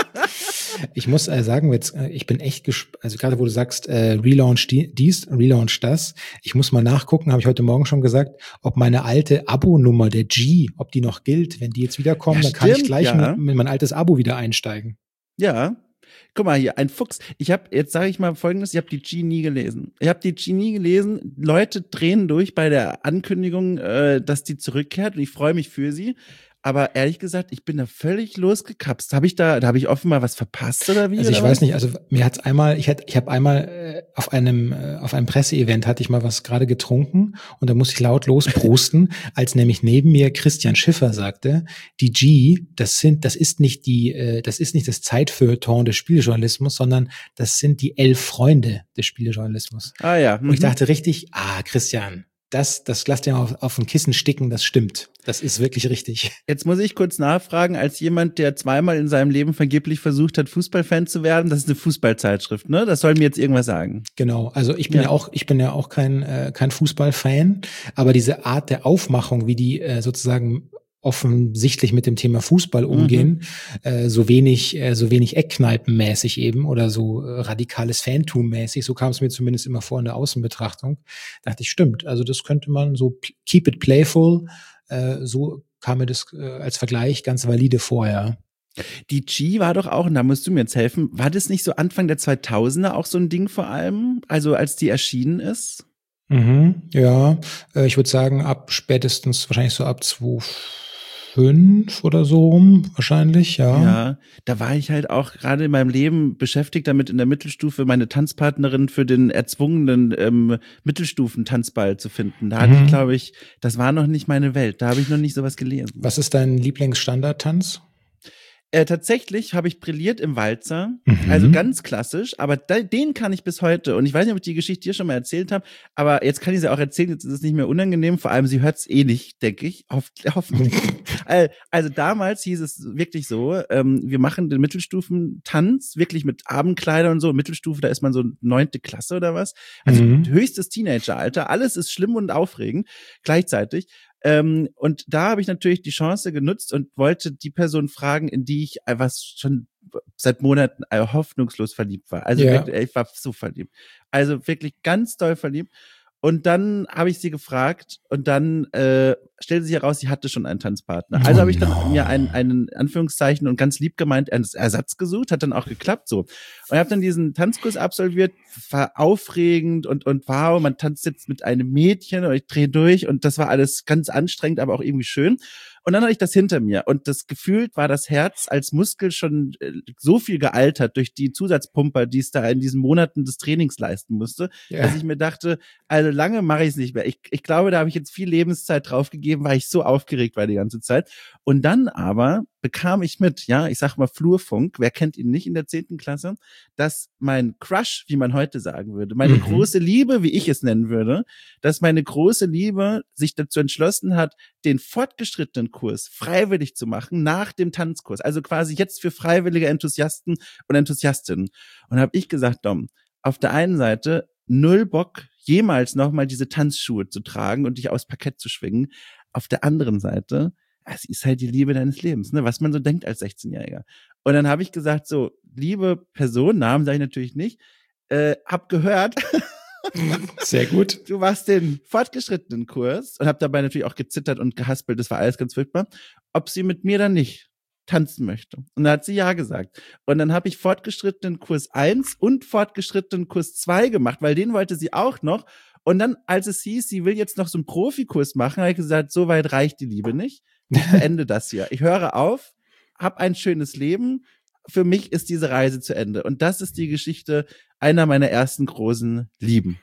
ich muss äh, sagen, jetzt, äh, ich bin echt gespannt, also gerade wo du sagst, äh, Relaunch dies, Relaunch das, ich muss mal nachgucken, habe ich heute Morgen schon gesagt, ob meine alte Abo-Nummer, der G, ob die noch gilt, wenn die jetzt wiederkommen, ja, dann stimmt, kann ich gleich ja. mit, mit mein altes Abo wieder einsteigen. Ja. Guck mal hier, ein Fuchs. Ich habe, jetzt sage ich mal Folgendes, ich habe die G nie gelesen. Ich habe die G nie gelesen. Leute drehen durch bei der Ankündigung, äh, dass die zurückkehrt und ich freue mich für sie. Aber ehrlich gesagt, ich bin da völlig losgekapst. Habe ich da, da habe ich offenbar was verpasst oder wie? Also ich oder weiß was? nicht. Also mir hat's einmal, ich hatte, ich habe einmal äh, auf einem äh, auf einem Presseevent hatte ich mal was gerade getrunken und da musste ich laut losprusten, als nämlich neben mir Christian Schiffer sagte, die G, das sind, das ist nicht die, äh, das ist nicht das Zeitfeuilleton des Spielejournalismus, sondern das sind die elf Freunde des Spielejournalismus. Ah ja. Mhm. Und ich dachte richtig, ah Christian. das, das lasst ihr auf, auf ein Kissen sticken, das stimmt. Das ist wirklich richtig. Jetzt muss ich kurz nachfragen, als jemand, der zweimal in seinem Leben vergeblich versucht hat, Fußballfan zu werden, das ist eine Fußballzeitschrift, ne? Das soll mir jetzt irgendwas sagen. Genau, also ich bin ja, ja auch, ich bin ja auch kein, äh, kein Fußballfan, aber diese Art der Aufmachung, wie die äh, sozusagen offensichtlich mit dem Thema Fußball umgehen, mhm. äh, so wenig, äh, so wenig Eckkneipenmäßig eben oder so äh, radikales Fantum-mäßig, so kam es mir zumindest immer vor in der Außenbetrachtung, dachte ich, stimmt, also das könnte man so keep it playful, äh, so kam mir das äh, als Vergleich ganz valide vorher. Die G war doch auch, und da musst du mir jetzt helfen, war das nicht so Anfang der zweitausender auch so ein Ding vor allem, also als die erschienen ist? Mhm, ja, äh, ich würde sagen, ab spätestens wahrscheinlich so ab zweitausendfünf oder so rum, wahrscheinlich, ja. Ja, da war ich halt auch gerade in meinem Leben beschäftigt damit, in der Mittelstufe meine Tanzpartnerin für den erzwungenen ähm, Mittelstufen-Tanzball zu finden. Da hatte mhm. ich, glaube ich, das war noch nicht meine Welt, da habe ich noch nicht sowas gelesen. Was ist dein Lieblingsstandardtanz? Äh, tatsächlich habe ich brilliert im Walzer, mhm. also ganz klassisch, aber da, den kann ich bis heute. Und ich weiß nicht, ob ich die Geschichte hier schon mal erzählt habe, aber jetzt kann ich sie auch erzählen, jetzt ist es nicht mehr unangenehm, vor allem sie hört es eh nicht, denke ich, Hoff, hoffentlich. Also damals hieß es wirklich so, ähm, wir machen den Mittelstufentanz, wirklich mit Abendkleider und so, Mittelstufe, da ist man so neunte Klasse oder was, also mhm. höchstes Teenageralter, alles ist schlimm und aufregend gleichzeitig. Ähm, und da habe ich natürlich die Chance genutzt und wollte die Person fragen, in die ich was schon seit Monaten hoffnungslos verliebt war. Also ja. wirklich, ich war so verliebt. Also wirklich ganz doll verliebt. Und dann habe ich sie gefragt und dann äh, stellte sich heraus, sie hatte schon einen Tanzpartner. Also oh habe ich dann no. mir einen, einen Anführungszeichen und ganz lieb gemeint einen Ersatz gesucht, hat dann auch geklappt so. Und ich habe dann diesen Tanzkurs absolviert, war aufregend und und wow, man tanzt jetzt mit einem Mädchen und ich drehe durch und das war alles ganz anstrengend, aber auch irgendwie schön. Und dann hatte ich das hinter mir und das gefühlt war das Herz als Muskel schon so viel gealtert durch die Zusatzpumper, die es da in diesen Monaten des Trainings leisten musste, ja. dass ich mir dachte, also lange mache ich es nicht mehr. Ich, ich glaube, da habe ich jetzt viel Lebenszeit draufgegeben, weil ich so aufgeregt war die ganze Zeit. Und dann aber bekam ich mit, ja, ich sag mal Flurfunk, wer kennt ihn nicht in der zehnten Klasse, dass mein Crush, wie man heute sagen würde, meine mhm. große Liebe, wie ich es nennen würde, dass meine große Liebe sich dazu entschlossen hat, den fortgeschrittenen Kurs freiwillig zu machen nach dem Tanzkurs. Also quasi jetzt für freiwillige Enthusiasten und Enthusiastinnen. Und habe ich gesagt, Dom, auf der einen Seite null Bock, jemals nochmal diese Tanzschuhe zu tragen und dich aufs Parkett zu schwingen. Auf der anderen Seite, es ist halt die Liebe deines Lebens, ne, was man so denkt als sechzehnjähriger. Und dann habe ich gesagt, so, liebe Person, Namen sage ich natürlich nicht, äh, hab gehört, sehr gut. Du machst den fortgeschrittenen Kurs und hab dabei natürlich auch gezittert und gehaspelt, das war alles ganz furchtbar, ob sie mit mir dann nicht tanzen möchte. Und da hat sie ja gesagt. Und dann habe ich fortgeschrittenen Kurs eins und fortgeschrittenen Kurs zwei gemacht, weil den wollte sie auch noch. Und dann, als es hieß, sie will jetzt noch so einen Profikurs machen, habe ich gesagt, so weit reicht die Liebe nicht. Ich beende das hier. Ich höre auf, hab ein schönes Leben. Für mich ist diese Reise zu Ende. Und das ist die Geschichte einer meiner ersten großen Lieben.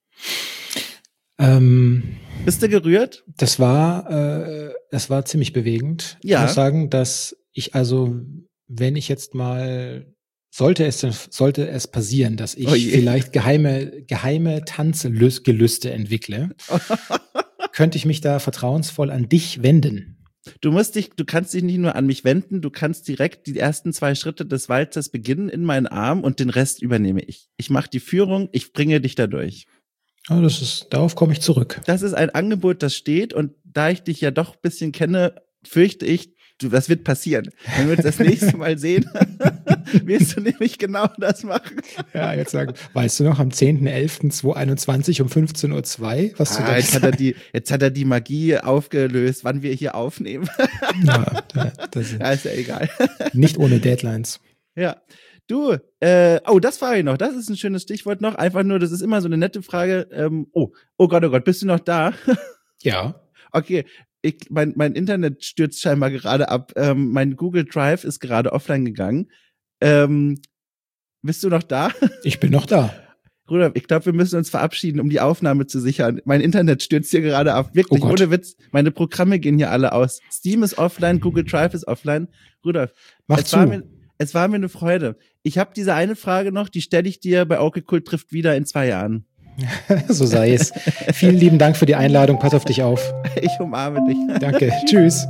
Ähm, Bist du gerührt? Das war, äh, das war ziemlich bewegend. Ja. Ich muss sagen, dass ich also, wenn ich jetzt mal, sollte es, sollte es passieren, dass ich oh vielleicht geheime, geheime Tanzgelüste entwickle, könnte ich mich da vertrauensvoll an dich wenden. Du musst dich, du kannst dich nicht nur an mich wenden, du kannst direkt die ersten zwei Schritte des Walzers beginnen in meinen Arm und den Rest übernehme ich. Ich mache die Führung, ich bringe dich da durch. Oh, das ist, darauf komme ich zurück. Das ist ein Angebot, das steht und da ich dich ja doch ein bisschen kenne, fürchte ich, du, das wird passieren. Wenn wir uns das nächste Mal sehen, wirst du nämlich genau das machen. Ja, jetzt sagen, weißt du noch, am zehnten elften zweitausendeinundzwanzig um fünfzehn Uhr zwei, was ah, du da jetzt hat er die, jetzt hat er die Magie aufgelöst, wann wir hier aufnehmen. Ja, das ist, ja, ist ja egal. Nicht ohne Deadlines. Ja. Du, äh, oh, das frage ich noch. Das ist ein schönes Stichwort noch. Einfach nur, das ist immer so eine nette Frage. Ähm, oh, oh Gott, oh Gott, bist du noch da? Ja. Okay, ich, mein, mein Internet stürzt scheinbar gerade ab. Ähm, mein Google Drive ist gerade offline gegangen. Ähm, bist du noch da? Ich bin noch da. Rudolf, ich glaube, wir müssen uns verabschieden, um die Aufnahme zu sichern. Mein Internet stürzt hier gerade ab. Wirklich, oh ohne Witz. Meine Programme gehen hier alle aus. Steam ist offline, Google Drive ist offline. Rudolf, mach es zu. War mir, es war mir eine Freude. Ich habe diese eine Frage noch, die stelle ich dir bei Okay Cool trifft wieder in zwei Jahren. So sei es. Vielen lieben Dank für die Einladung. Pass auf dich auf. Ich umarme dich. Danke. Tschüss.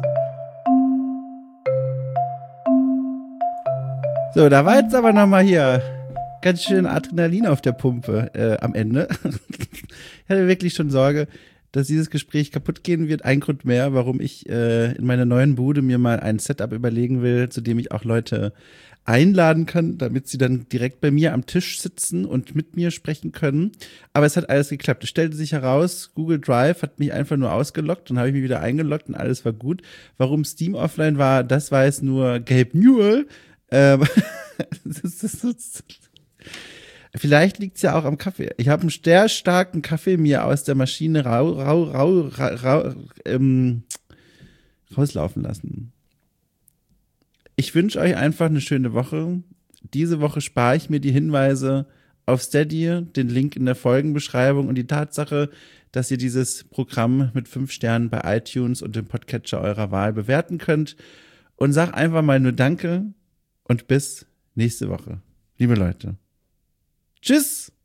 So, da war jetzt aber nochmal hier ganz schön Adrenalin auf der Pumpe äh, am Ende. Ich hatte wirklich schon Sorge, dass dieses Gespräch kaputt gehen wird. Ein Grund mehr, warum ich äh, in meiner neuen Bude mir mal ein Setup überlegen will, zu dem ich auch Leute einladen kann, damit sie dann direkt bei mir am Tisch sitzen und mit mir sprechen können. Aber es hat alles geklappt. Es stellte sich heraus, Google Drive hat mich einfach nur ausgeloggt und habe ich mich wieder eingeloggt und alles war gut. Warum Steam offline war, das weiß nur Gabe Newell. Ähm, das ist, das ist, vielleicht liegt es ja auch am Kaffee. Ich habe einen sehr starken Kaffee mir aus der Maschine rau, rau, rau, rau, rau, ähm, rauslaufen lassen. Ich wünsche euch einfach eine schöne Woche. Diese Woche spare ich mir die Hinweise auf Steady, den Link in der Folgenbeschreibung und die Tatsache, dass ihr dieses Programm mit fünf Sternen bei iTunes und dem Podcatcher eurer Wahl bewerten könnt. Und sag einfach mal nur Danke und bis nächste Woche. Liebe Leute. Tschüss!